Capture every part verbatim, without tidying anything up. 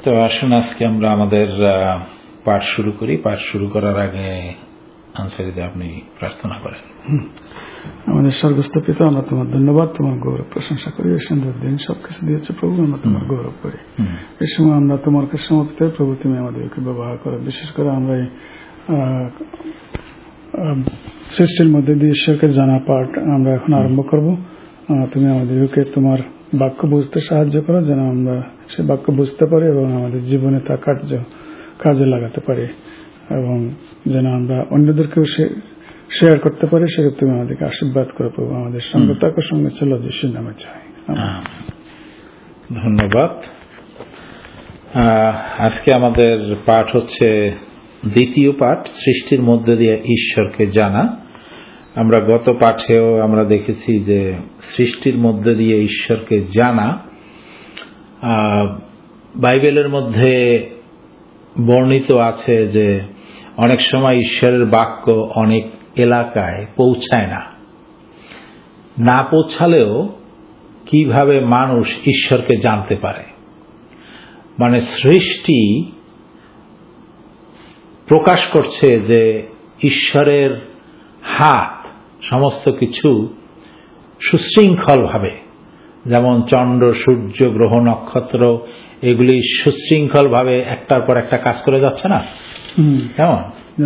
তো আসুন আজকে আমরা আমাদের পাঠ শুরু করি। পাঠ শুরু করার আগে আনসারিদা আপনি প্রার্থনা করেন। আমাদের স্বর্গস্থ পিতা, আমরা তোমার ধন্যবাদ, তোমার গৌরব প্রশংসা করি। এই সুন্দর দিন সবকিছু দিয়েছে প্রভু, আমরা তোমার গৌরব করি। এই সময় আমরা তোমার কাছে সমর্পিত, প্রভু তুমি আমাদেরকে ব্যবহার করো। বিশেষ করে আমরা এই সৃষ্টির মধ্যে দিয়ে ঈশ্বরকে জানা পাঠ আমরা এখন আরম্ভ করব। তুমি আমাদেরকে তোমার বাক্য বুঝতে সাহায্য করো, যেন আমরা সে বাক্য বুঝতে পারি এবং আমাদের জীবনে তা কার্য কাজে লাগাতে পারি, এবং যেন আমরা অন্যদেরকেও শেয়ার করতে পারি। সেটা তুমি আমাদেরকে আশীর্বাদ করো প্রভু। আমাদের সঙ্গে তাকে সঙ্গে ছিল যিশুর নামে চাই। ধন্যবাদ। আজকে আমাদের পাঠ হচ্ছে দ্বিতীয় পাঠ, সৃষ্টির মধ্যে দিয়ে ঈশ্বরকে জানা। আমরা গত পাঠেও আমরা দেখেছি যে সৃষ্টির মধ্যে দিয়ে ঈশ্বরকে জানা বাইবেলের মধ্যে বর্ণিত আছে যে অনেক সময় ঈশ্বরের বাক্য অনেক এলাকায় পৌঁছায় না, না পৌঁছালেও কিভাবে মানুষ ঈশ্বরকে জানতে পারে। মানে সৃষ্টি প্রকাশ করছে যে ঈশ্বরের হাত সমস্ত কিছু সুশৃঙ্খল ভাবে, যেমন চন্দ্র, সূর্য, গ্রহ, নক্ষত্র, এগুলি সুশৃঙ্খল ভাবে একটার পর একটা কাজ করে যাচ্ছে না? কেমন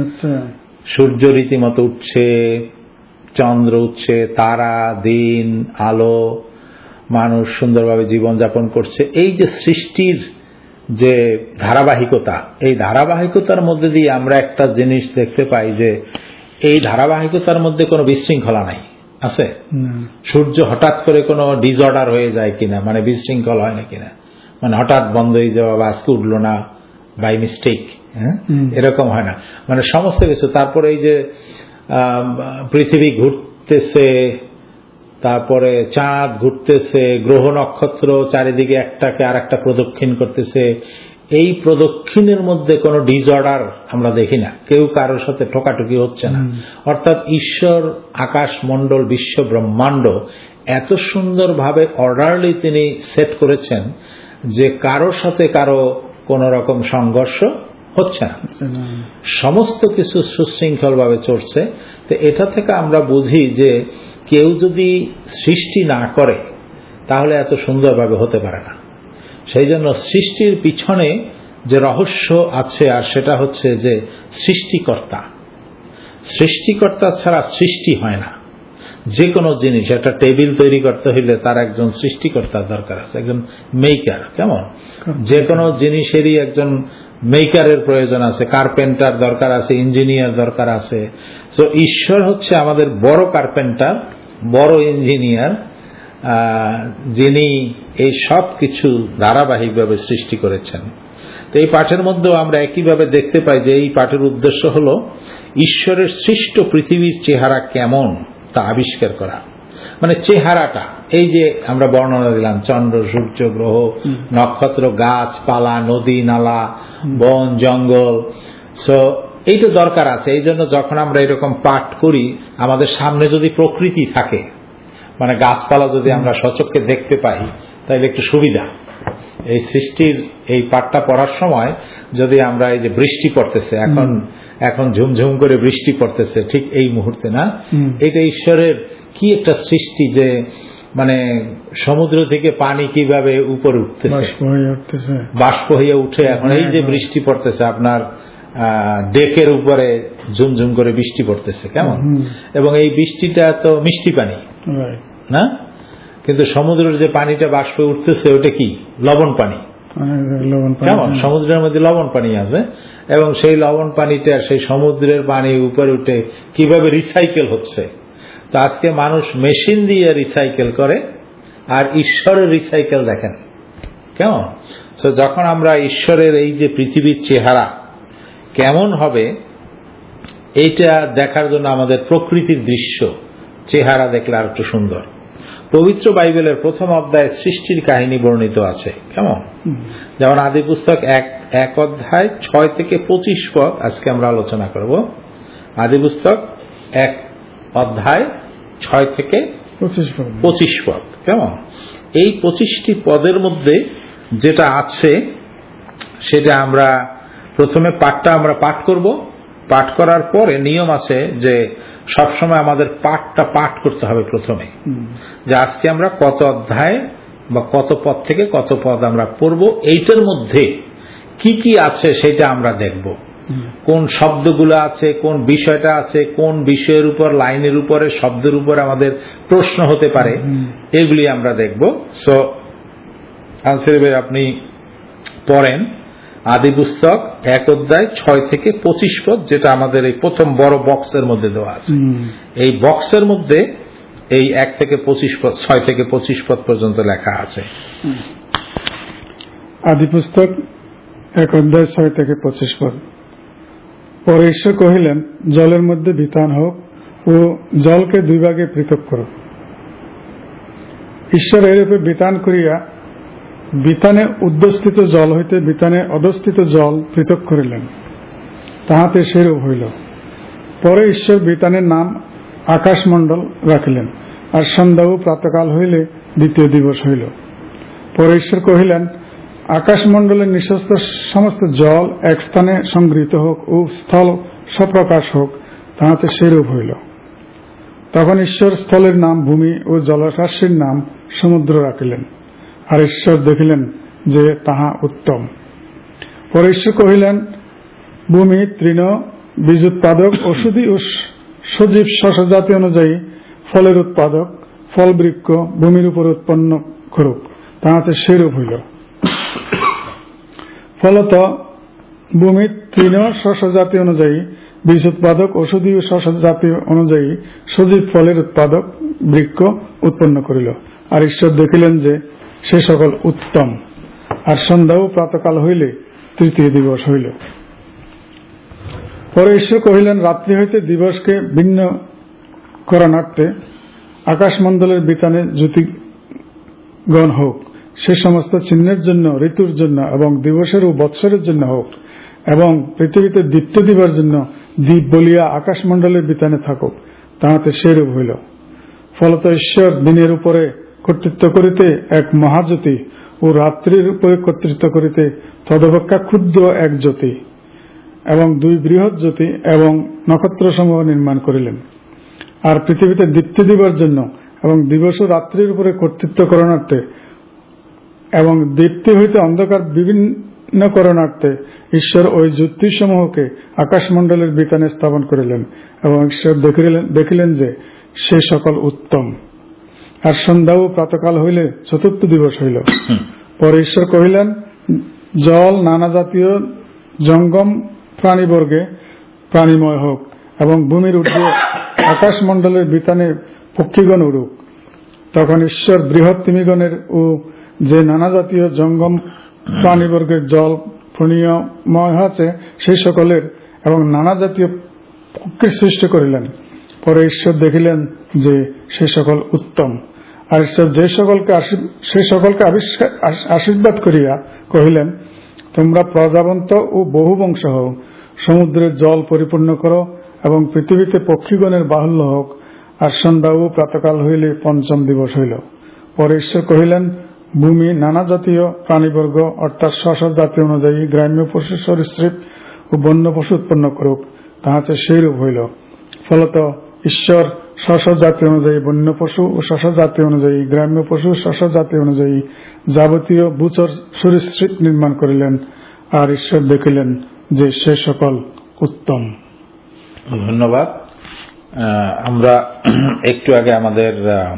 সূর্য রীতিমতো উঠছে, চন্দ্র উঠছে, তারা, দিন, আলো, মানুষ সুন্দরভাবে জীবনযাপন করছে। এই যে সৃষ্টির যে ধারাবাহিকতা, এই ধারাবাহিকতার মধ্যে দিয়ে আমরা একটা জিনিস দেখতে পাই যে এই ধারাবাহিকতার মধ্যে কোনো বিশৃঙ্খলা নাই, আছে? সূর্য হঠাৎ করে কোনো ডিসঅর্ডার হয়ে যায় কিনা, মানে বিশৃঙ্খল হয় না কিনা, মানে হঠাৎ বন্ধ হয়ে যাওয়া বা আজকে উঠলো না বাই মিস্টেক, হ্যাঁ, এরকম হয় না। মানে সমস্ত কিছু। তারপরে এই যে পৃথিবী ঘুরতেছে, তারপরে চাঁদ ঘুরতেছে, গ্রহ নক্ষত্র চারিদিকে একটাকে আর একটা প্রদক্ষিণ করতেছে, এই প্রদক্ষিণের মধ্যে কোনো ডিসঅর্ডার আমরা দেখি না, কেউ কারোর সাথে ঠোকাঠুকি হচ্ছে না। অর্থাৎ ঈশ্বর আকাশ মণ্ডল, বিশ্ব ব্রহ্মাণ্ড এত সুন্দরভাবে অর্ডারলি তিনি সেট করেছেন যে কারোর সাথে কারো কোন রকম সংঘর্ষ হচ্ছে না, সমস্ত কিছু সুশৃঙ্খল ভাবে চলছে। তো এটা থেকে আমরা বুঝি যে কেউ যদি সৃষ্টি না করে তাহলে এত সুন্দরভাবে হতে পারে না। সেই জন্য সৃষ্টির পিছনে যে রহস্য আছে, আর সেটা হচ্ছে যে সৃষ্টিকর্তা, সৃষ্টিকর্তা ছাড়া সৃষ্টি হয় না। যে কোনো জিনিস, একটা টেবিল তৈরি করতে হইলে তার একজন সৃষ্টিকর্তার দরকার আছে, একজন মেকার। কেমন যে কোনো জিনিসেরই একজন মেকারের প্রয়োজন আছে, কার্পেন্টার দরকার আছে, ইঞ্জিনিয়ার দরকার আছে। তো ঈশ্বর হচ্ছে আমাদের বড় কার্পেন্টার, বড় ইঞ্জিনিয়ার, যিনি এই সব কিছু ধারাবাহিকভাবে সৃষ্টি করেছেন। তো এই পাঠের মধ্যেও আমরা একইভাবে দেখতে পাই যে এই পাঠের উদ্দেশ্য হল ঈশ্বরের সৃষ্ট পৃথিবীর চেহারা কেমন তা আবিষ্কার করা। মানে চেহারাটা, এই যে আমরা বর্ণনা দিলাম, চন্দ্র, সূর্য, গ্রহ, নক্ষত্র, গাছপালা, নদী নালা, বন জঙ্গল, সো এইটা দরকার আছে। এই জন্য যখন আমরা এরকম পাঠ করি, আমাদের সামনে যদি প্রকৃতি থাকে, মানে গাছপালা যদি আমরা সচক্ষে দেখতে পাই, তাহলে একটু সুবিধা। এই সৃষ্টির এই পাঠটা পড়ার সময় যদি আমরা এই যে বৃষ্টি পড়তেছে, এখন এখন ঝুমঝুম করে বৃষ্টি পড়তেছে ঠিক এই মুহূর্তে, না? এটা ঈশ্বরের কি একটা সৃষ্টি, যে মানে সমুদ্র থেকে পানি কিভাবে উপরে উঠতেছে, বাষ্প হয়ে উঠে এখন এই যে বৃষ্টি পড়তেছে, আপনার ডেকের উপরে ঝুমঝুম করে বৃষ্টি পড়তেছে, কেমন? এবং এই বৃষ্টিটা তো মিষ্টি পানি, না? কিন্তু সমুদ্রের যে পানিটা বাষ্প উঠতেছে ওটা কি? লবণ পানি। কেমন সমুদ্রের মধ্যে লবণ পানি আছে, এবং সেই লবণ পানিটা সেই সমুদ্রের পানি উপরে উঠে কিভাবে রিসাইকেল হচ্ছে। তো আজকে মানুষ মেশিন দিয়ে রিসাইকেল করে, আর ঈশ্বরের রিসাইকেল দেখেন কেমন। তো যখন আমরা ঈশ্বরের এই যে পৃথিবীর চেহারা কেমন হবে, এইটা দেখার জন্য আমাদের প্রকৃতির দৃশ্য চেহারা দেখলে আর একটু সুন্দর। পবিত্র বাইবেলের প্রথম অধ্যায়ে সৃষ্টির কাহিনী বর্ণিত আছে, কেমন? যেমন আদি পুস্তক এক এক অধ্যায় ছয় থেকে পঁচিশ পদ আজকে আমরা আলোচনা করব। আদি পুস্তক এক অধ্যায় ছয় থেকে পঁচিশ পদ, কেমন? এই পঁচিশটি পদের মধ্যে যেটা আছে সেটা আমরা প্রথমে পাঠটা আমরা পাঠ করব। পাঠ করার পরে নিয়ম আছে যে সবসময় আমাদের পাঠটা পাঠ করতে হবে প্রথমে, যে আজকে আমরা কত অধ্যায় বা কত পদ থেকে কত পদ আমরা পড়ব, এইটার মধ্যে কি কি আছে সেটা আমরা দেখব, কোন শব্দগুলো আছে, কোন বিষয়টা আছে, কোন বিষয়ের উপর, লাইনের উপরে, শব্দের উপর আমাদের প্রশ্ন হতে পারে, এগুলি আমরা দেখব। সো আনসার ভাই আপনি পড়েন আদি পুস্তক এক অধ্যায় ছয় থেকে পঁচিশ পদ, যেটা আমাদের এই প্রথম বড় বক্সের মধ্যে দেওয়া আছে। এই বক্সের মধ্যে এই এক থেকে পঁচিশ পদ, ছয় থেকে পঁচিশ পদ পর্যন্ত লেখা আছে। আদি পুস্তক এক অধ্যায় ছয় থেকে পঁচিশ পদ। পরে ঈশ্বর কহিলেন, জলের মধ্যে বিতান হোক ও জলকে দুই ভাগে পৃথক করো। ঈশ্বর এরূপে বিতান করিয়া বিতানে উদ্যস্থিত জল হইতে বিতানে অধস্থিত জল পৃথক করিলেন, তাহাতে সেরূপ হইল। পরে ঈশ্বর বিতানের নাম আকাশমণ্ডল রাখিলেন, আর সন্ধ্যা ও প্রাতকাল হইলে দ্বিতীয় দিবস হইল। পরে ঈশ্বর কহিলেন, আকাশমণ্ডলের নিঃস্ব সমস্ত জল এক স্থানে সংগৃহীত হোক ও স্থল সপ্রকাশ হোক, তাহাতে সেরূপ হইল। তখন ঈশ্বর স্থলের নাম ভূমি ও জলরাশির নাম সমুদ্র রাখিলেন, আর ঈশ্বর দেখিলেন যে তাহা উত্তম। পরে ঈশ্বর কহিলেন, ভূমি তৃণ বীজ উৎপাদক, ঔষধি ও সজীব শস্যজাতি অনুযায়ী ফলের উৎপাদক ফল বৃক্ষ ভূমির উপর উৎপন্ন করুক, তাহাতে সেরূপ হইল। ফলত ভূমি তৃণ শস্যজাতি অনুযায়ী বীজ উৎপাদক, ঔষধি ও শস্যজাতি অনুযায়ী সজীব ফলের উৎপাদক বৃক্ষ উৎপন্ন করিল। আর ঈশ্বর দেখিলেন যে সে সকল উত্তম। আর সন্ধ্যা ও প্রাতকাল হইলে তৃতীয় দিবস হইল। পরে ঈশ্বর কহিলেন, রাত্রি হইতে দিবসকে ভিন্ন করণার্থে আকাশমণ্ডলের বিতানে জ্যোতিগণ হোক, সে সমস্ত চিহ্নের জন্য, ঋতুর জন্য এবং দিবসের ও বৎসরের জন্য হোক, এবং পৃথিবীতে দীপ্ত দিবার জন্য দ্বীপ বলিয়া আকাশমণ্ডলের বিতানে থাকুক, তাহাতে সেরূপ হইল। ফলত ঈশ্বর দিনের উপরে কর্তৃত্ব করিতে এক মহাজ্যোতি ও রাত্রির উপরে কর্তৃত্ব করিতে তদপেক্ষা ক্ষুদ্র এক জ্যোতি এবং দুই বৃহৎ জ্যোতি এবং নক্ষত্রসমূহ নির্মাণ করিলেন। আর পৃথিবীতে দীপ্তি দিবার জন্য এবং দিবস ও রাত্রির উপরে কর্তৃত্ব করণার্থে এবং দীপ্তি হইতে অন্ধকার বিভিন্ন করণার্থে ঈশ্বর ওই জ্যোতিসমূহকে আকাশমণ্ডলের বিতানে স্থাপন করিলেন, এবং ঈশ্বর দেখিলেন যে সে সকল উত্তম। আর সন্ধ্যা ও প্রাতকাল হইলে চতুর্থ দিবস হইল। পরে ঈশ্বর কহিলেন, জল নানা জাতীয় জঙ্গম প্রাণীবর্গে প্রাণীময় হোক, এবং ভূমির ঊর্ধ্বে আকাশমণ্ডলের বিতানে পক্ষীগণ উড়ুক। তখন ঈশ্বর বৃহৎ তিমিগণের ও যে নানা জাতীয় জঙ্গম প্রাণীবর্গের জল প্রাণীময় আছে সেই সকলের এবং নানা জাতীয় পক্ষীর সৃষ্টি করিলেন। পরে ঈশ্বর দেখিলেন যে সে সকল উত্তম। আর ঈশ্বর যে সকলকে সে সকলকে আশীর্বাদ করিয়া কহিলেন, তোমরা প্রজাবন্ত ও বহুবংশ হও, সমুদ্রের জল পরিপূর্ণ করো এবং পৃথিবীতে পক্ষীগণের বাহুল্য হোক। আর সন্ধ্যা ও প্রাতকাল হইলে পঞ্চম দিবস হইল। পরে ঈশ্বর কহিলেন, ভূমি নানা জাতীয় প্রাণীবর্গ অর্থাৎ স্ব জাতি অনুযায়ী গ্রাম্য পশু সরীসৃপ ও বন্য পশু উৎপন্ন করুক, তাহাতে সেইরূপ হইল। ফলত ঈশ্বর স্ব জাতি অনুযায়ী বন্য পশু ও স্ব জাতি অনুযায়ী গ্রাম্য পশু স্ব জাতি অনুযায়ী যাবতীয় ভূচর সরীসৃপ নির্মাণ করিলেন। আর ঈশ্বর দেখিলেন যে সে সকল উত্তম। ধন্যবাদ। আমরা একটু আগে আমাদের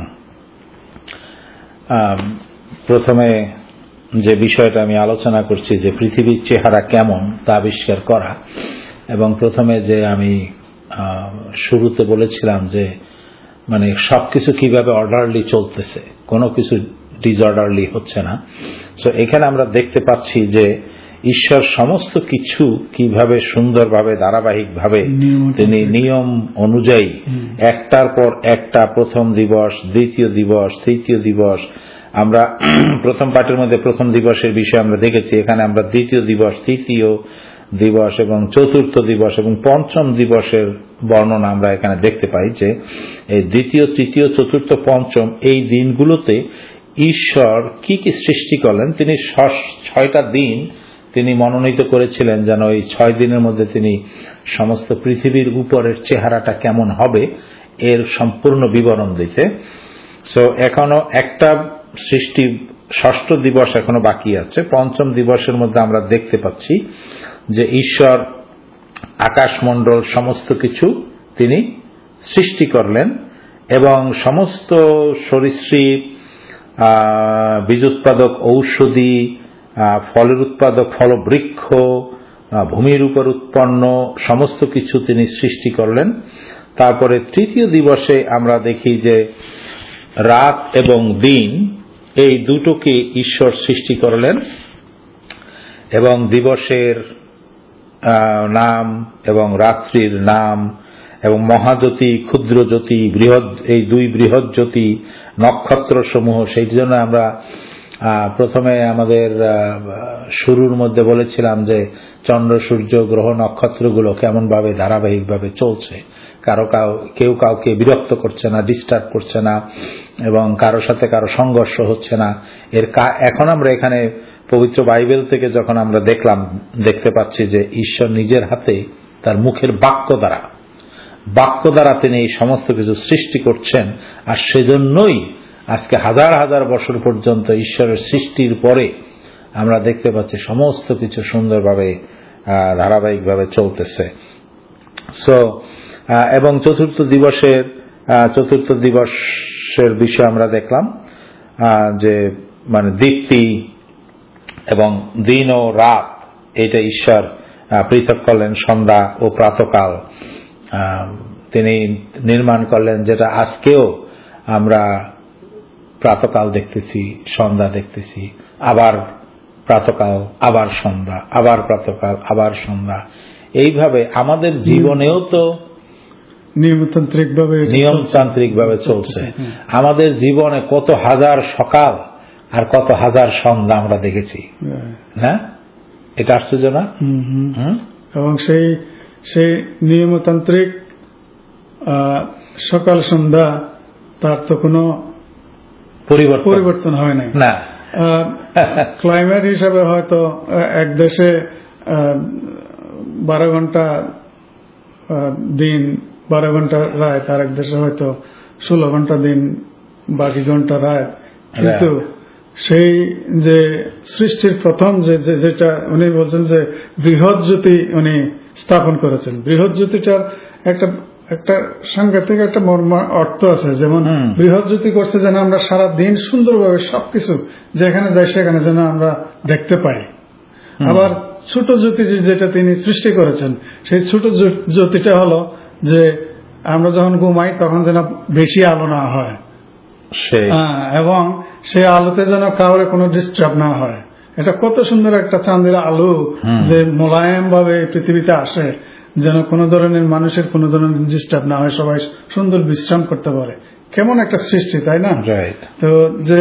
প্রথমে যে বিষয়টা আমি আলোচনা করছি যে পৃথিবীর চেহারা কেমন তা আবিষ্কার করা, এবং প্রথমে যে আমি শুরুতে বলেছিলাম যে মানে সবকিছু কিভাবে অর্ডারলি চলতেছে, কোনো কিছু ডিসঅর্ডারলি হচ্ছে না। সো এখানে আমরা দেখতে পাচ্ছি যে ঈশ্বর সমস্ত কিছু কিভাবে সুন্দরভাবে ধারাবাহিকভাবে তিনি নিয়ম অনুযায়ী একটার পর একটা, প্রথম দিবস, দ্বিতীয় দিবস, তৃতীয় দিবস, আমরা প্রথম পাঠের মধ্যে প্রথম দিবসের বিষয়ে আমরা দেখেছি। এখানে আমরা দ্বিতীয় দিবস, তৃতীয় দিবস এবং চতুর্থ দিবস এবং পঞ্চম দিবসের বর্ণনা আমরা এখানে দেখতে পাই যে এই দ্বিতীয়, তৃতীয়, চতুর্থ, পঞ্চম এই দিনগুলোতে ঈশ্বর কি কি সৃষ্টি করলেন। তিনি ছয়টা দিন তিনি মনোনীত করেছিলেন যেন এই ছয় দিনের মধ্যে তিনি সমস্ত পৃথিবীর উপরের চেহারাটা কেমন হবে এর সম্পূর্ণ বিবরণ দিতে। সো এখনো একটা সৃষ্টি ষষ্ঠ দিবস এখনো বাকি আছে। পঞ্চম দিবসের মধ্যে আমরা দেখতে পাচ্ছি যে ঈশ্বর আকাশমণ্ডল সমস্ত কিছু তিনি সৃষ্টি করলেন এবং সমস্ত সরীসৃপ, বীজ উৎপাদক ঔষধি, ফলের উৎপাদক ফলবৃক্ষ, ভূমির উপর উৎপন্ন সমস্ত কিছু তিনি সৃষ্টি করলেন। তারপরে তৃতীয় দিবসে আমরা দেখি যে রাত এবং দিন এই দুটোকে ঈশ্বর সৃষ্টি করলেন এবং দিবসের নাম এবং রাত্রির নাম এবং মহাজ্যোতি, ক্ষুদ্র জ্যোতি, বৃহৎ, এই দুই বৃহৎ জ্যোতি, নক্ষত্র সমূহ। সেই জন্য আমরা প্রথমে আমাদের শুরুর মধ্যে বলেছিলাম যে চন্দ্র, সূর্য, গ্রহ, নক্ষত্রগুলো কেমন ভাবে ধারাবাহিকভাবে চলছে, কারো কাউ কেউ কাউকে বিরক্ত করছে না, ডিস্টার্ব করছে না এবং কারো সাথে কারো সংঘর্ষ হচ্ছে না। এর এখন আমরা এখানে পবিত্র বাইবেল থেকে যখন আমরা দেখলাম দেখতে পাচ্ছি যে ঈশ্বর নিজের হাতে তার মুখের বাক্য দ্বারা বাক্য দ্বারা তিনি এই সমস্ত কিছু সৃষ্টি করছেন। আর সেজন্যই আজকে হাজার হাজার বছর পর্যন্ত ঈশ্বরের সৃষ্টির পরে আমরা দেখতে পাচ্ছি সমস্ত কিছু সুন্দরভাবে ধারাবাহিকভাবে চলতেছে। সো এবং চতুর্থ দিবসের চতুর্থ দিবসের বিষয়ে আমরা দেখলাম যে মানে দীপ্তি এবং দিন ও রাত এটা ঈশ্বর পৃথক করলেন, সন্ধ্যা ও প্রাতকাল তিনি নির্মাণ করলেন, যেটা আজকেও আমরা প্রাতকাল দেখতেছি, সন্ধ্যা দেখতেছি, আবার প্রাতকাল, আবার সন্ধ্যা, আবার প্রাতকাল, আবার সন্ধ্যা। এইভাবে আমাদের জীবনেও তো নিয়মতান্ত্রিক ভাবে নিয়মতান্ত্রিক ভাবে চলছে। আমাদের জীবনে কত হাজার সকাল আর কত হাজার সন্ধ্যা আমরা দেখেছি, না? এটা আশ্চর্য না? এবং সেই সেই নিয়মতান্ত্রিক সকাল সন্ধ্যা তার তো কোনো পরিবর্তন হয় নাই না। ক্লাইমেট হিসাবে হয়তো এক দেশে বারো ঘন্টা দিন, বারো ঘন্টা রাত, আর এক দেশে হয়তো ষোলো ঘন্টা দিন, বাকি ঘন্টা রাত। কিন্তু সেই যে সৃষ্টির প্রথম যে যেটা উনি বলছেন যে বৃহৎ জ্যোতি উনি স্থাপন করেছেন, বৃহৎ জ্যোতিটার একটা একটা সাংঘাতিক একটা মর্ম অর্থ আছে। যেমন বৃহৎ জ্যোতি করছে যেন আমরা সারা দিন সুন্দরভাবে সবকিছু যেখানে যাই সেখানে যেন আমরা দেখতে পাই। আবার ছোট জ্যোতি যেটা তিনি সৃষ্টি করেছেন, সেই ছোট জ্যোতিটা হলো যে আমরা যখন ঘুমাই তখন যেন বেশি আলো না হয় এবং সেই আলোতে যেন কাউরে কোনো ডিস্টার্ব না হয়। এটা কত সুন্দর একটা চাঁদের আলো যে মোলায়েম ভাবে পৃথিবীতে আসে, যেন কোনো ধরনের মানুষের কোনো ধরনের ডিস্টার্ব না হয়, সবাই সুন্দর বিশ্রাম করতে পারে। কেমন একটা সৃষ্টি, তাই না? তো যে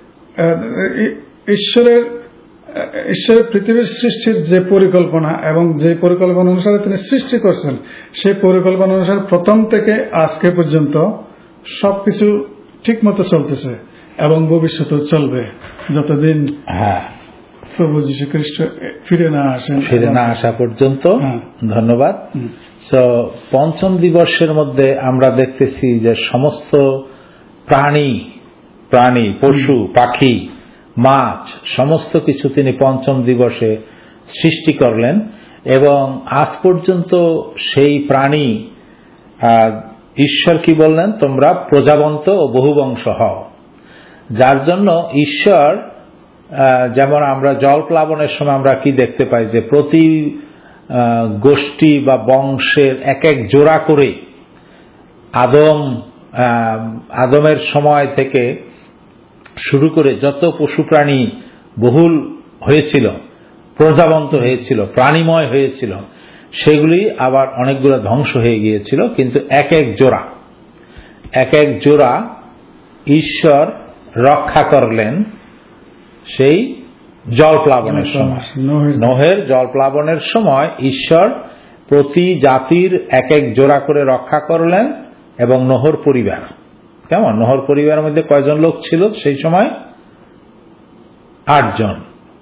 ঈশ্বরের ঈশ্বরের পৃথিবীর সৃষ্টির যে পরিকল্পনা এবং যে পরিকল্পনা অনুসারে তিনি সৃষ্টি করছেন, সেই পরিকল্পনা অনুসারে প্রথম থেকে আজকে পর্যন্ত সবকিছু ঠিক মতো চলতেছে এবং ভবিষ্যতেও চলবে যতদিন প্রভু যীশু খ্রিস্ট ফিরে না আসেন, ফিরে না আসা পর্যন্ত। ধন্যবাদ। তো পঞ্চম দিবসের মধ্যে আমরা দেখতেছি যে সমস্ত প্রাণী প্রাণী পশু পাখি মাছ সমস্ত কিছু তিনি পঞ্চম দিবসে সৃষ্টি করলেন এবং আজ পর্যন্ত সেই প্রাণী ঈশ্বর কি বললেন, তোমরা প্রজাবন্ত ও বহুবংশ হও। যার জন্য ঈশ্বর, যেমন আমরা জল প্লাবনের সময় আমরা কি দেখতে পাই যে প্রতি গোষ্ঠী বা বংশের এক এক জোড়া করে আদম আদমের সময় থেকে শুরু করে যত পশু প্রাণী বহুল হয়েছিল, প্রজাবন্ত হয়েছিল, প্রাণীময় হয়েছিল, সেগুলি আবার অনেকগুলো ধ্বংস হয়ে গিয়েছিল। কিন্তু এক এক জোড়া এক এক জোড়া ঈশ্বর রক্ষা করলেন সেই জল প্লাবনের সময়। নোহের জল প্লাবনের সময় ঈশ্বর প্রতি জাতির এক এক জোড়া করে রক্ষা করলেন এবং নোহর পরিবার, কেমন নোহর পরিবারের মধ্যে কয়জন লোক ছিল সেই সময়? আটজন।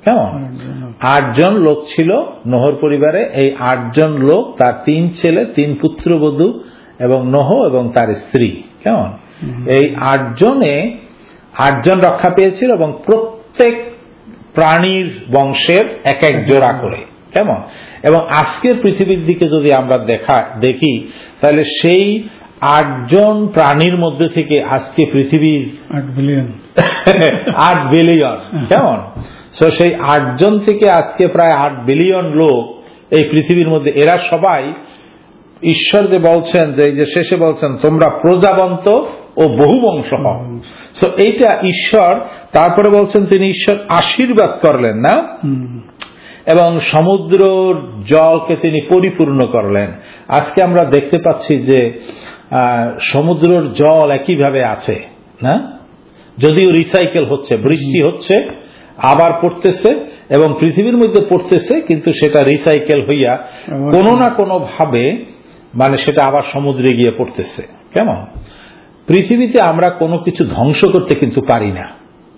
কেমন? আটজন লোক ছিল নোহর পরিবারে। এই আটজন লোক, তার তিন ছেলে, তিন পুত্রবধূ এবং নোহ এবং তার স্ত্রী। কেমন? এই আটজনে আটজন রক্ষা পেয়েছিল এবং প্রত্যেক প্রাণীর বংশের এক এক জোড়া করে। কেমন? এবং আজকের পৃথিবীর দিকে যদি আমরা দেখা দেখি তাহলে সেই আটজন প্রাণীর মধ্যে থেকে আজকে পৃথিবীর আট বিলিয়ন আট বিলিয়ন কেমন? সো সেই আটজন থেকে আজকে প্রায় আট বিলিয়ন লোক এই পৃথিবীর মধ্যে। এরা সবাই ঈশ্বর যে বলছেন, যে যে শেষে বলছেন তোমরা প্রজাবন্ত ও বহুবংশ হও। সো এইটা ঈশ্বর। তারপরে বলছেন তিনি ঈশ্বর আশীর্বাদ করলেন না, এবং সমুদ্রর জলকে তিনি পরিপূর্ণ করলেন। আজকে আমরা দেখতে পাচ্ছি যে সমুদ্রের জল একইভাবে আছে না, যদিও রিসাইকেল হচ্ছে, বৃষ্টি হচ্ছে আবার পড়তেছে এবং পৃথিবীর মধ্যে পড়তেছে, কিন্তু সেটা রিসাইকেল হইয়া কোনো না কোনো ভাবে মানে সেটা আবার সমুদ্রে গিয়ে পড়তেছে। কেমন? পৃথিবীতে আমরা কোনো কিছু ধ্বংস করতে কিন্তু পারি না।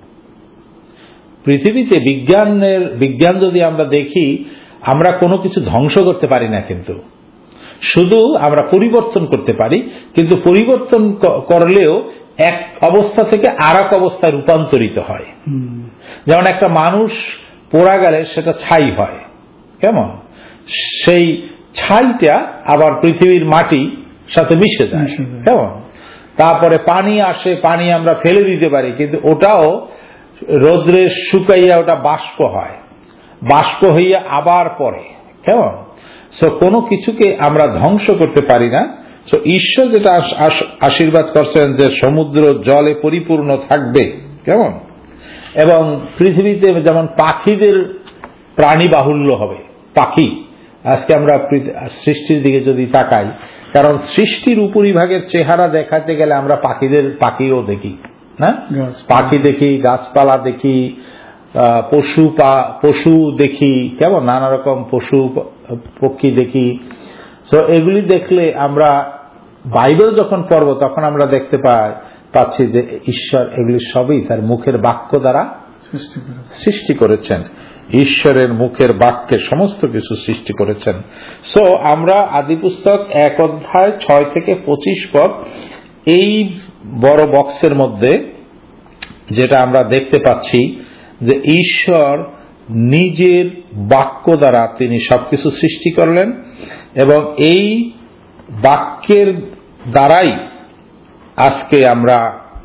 পৃথিবীতে বিজ্ঞানের বিজ্ঞান যদি আমরা দেখি, আমরা কোনো কিছু ধ্বংস করতে পারি না, কিন্তু শুধু আমরা পরিবর্তন করতে পারি। কিন্তু পরিবর্তন করলেও এক অবস্থা থেকে আর এক অবস্থায় রূপান্তরিত হয়। যেমন একটা মানুষ পোড়া গেলে সেটা ছাই হয়। কেমন? সেই ছাইটা আবার পৃথিবীর মাটির সাথে মিশে যায়। কেমন? তারপরে পানি আসে, পানি আমরা ফেলে দিতে পারি, কিন্তু ওটাও রোদ্রে শুকাইয়া ওটা বাষ্প হয়, বাষ্প হইয়া আবার পড়ে। কেমন? সো কোনো কিছুকে আমরা ধ্বংস করতে পারি না। সো ঈশ্বর যেটা আশীর্বাদ করছেন যে সমুদ্র জলে পরিপূর্ণ থাকবে। কেমন? এবং পৃথিবীতে যেমন পাখিদের প্রাণী বাহুল্য হবে। পাখি, আজকে আমরা সৃষ্টির দিকে যদি তাকাই, কারণ সৃষ্টির উপরিভাগের চেহারা দেখাতে গেলে আমরা পাখিদের পাখিও দেখি না, পাখি দেখি, গাছপালা দেখি, পশু পশু দেখি, কেমন নানা রকম পশু পক্ষী দেখি। তো এগুলি দেখলে আমরা বাইবেল যখন পড়ব তখন আমরা দেখতে পাই পাচ্ছি যে ঈশ্বর এগুলি সবই তার মুখের বাক্য দ্বারা সৃষ্টি করেছেন। ঈশ্বরের মুখের বাক্যে সমস্ত কিছু সৃষ্টি করেছেন। সো আমরা আদি পুস্তক এক অধ্যায় ছয় থেকে পঁচিশ পদ, এই বড় বক্সের মধ্যে যেটা আমরা দেখতে পাচ্ছি যে ঈশ্বর নিজের বাক্য দ্বারা তিনি সবকিছু সৃষ্টি করলেন, এবং এই বাক্যের দ্বারাই আজকে আমরা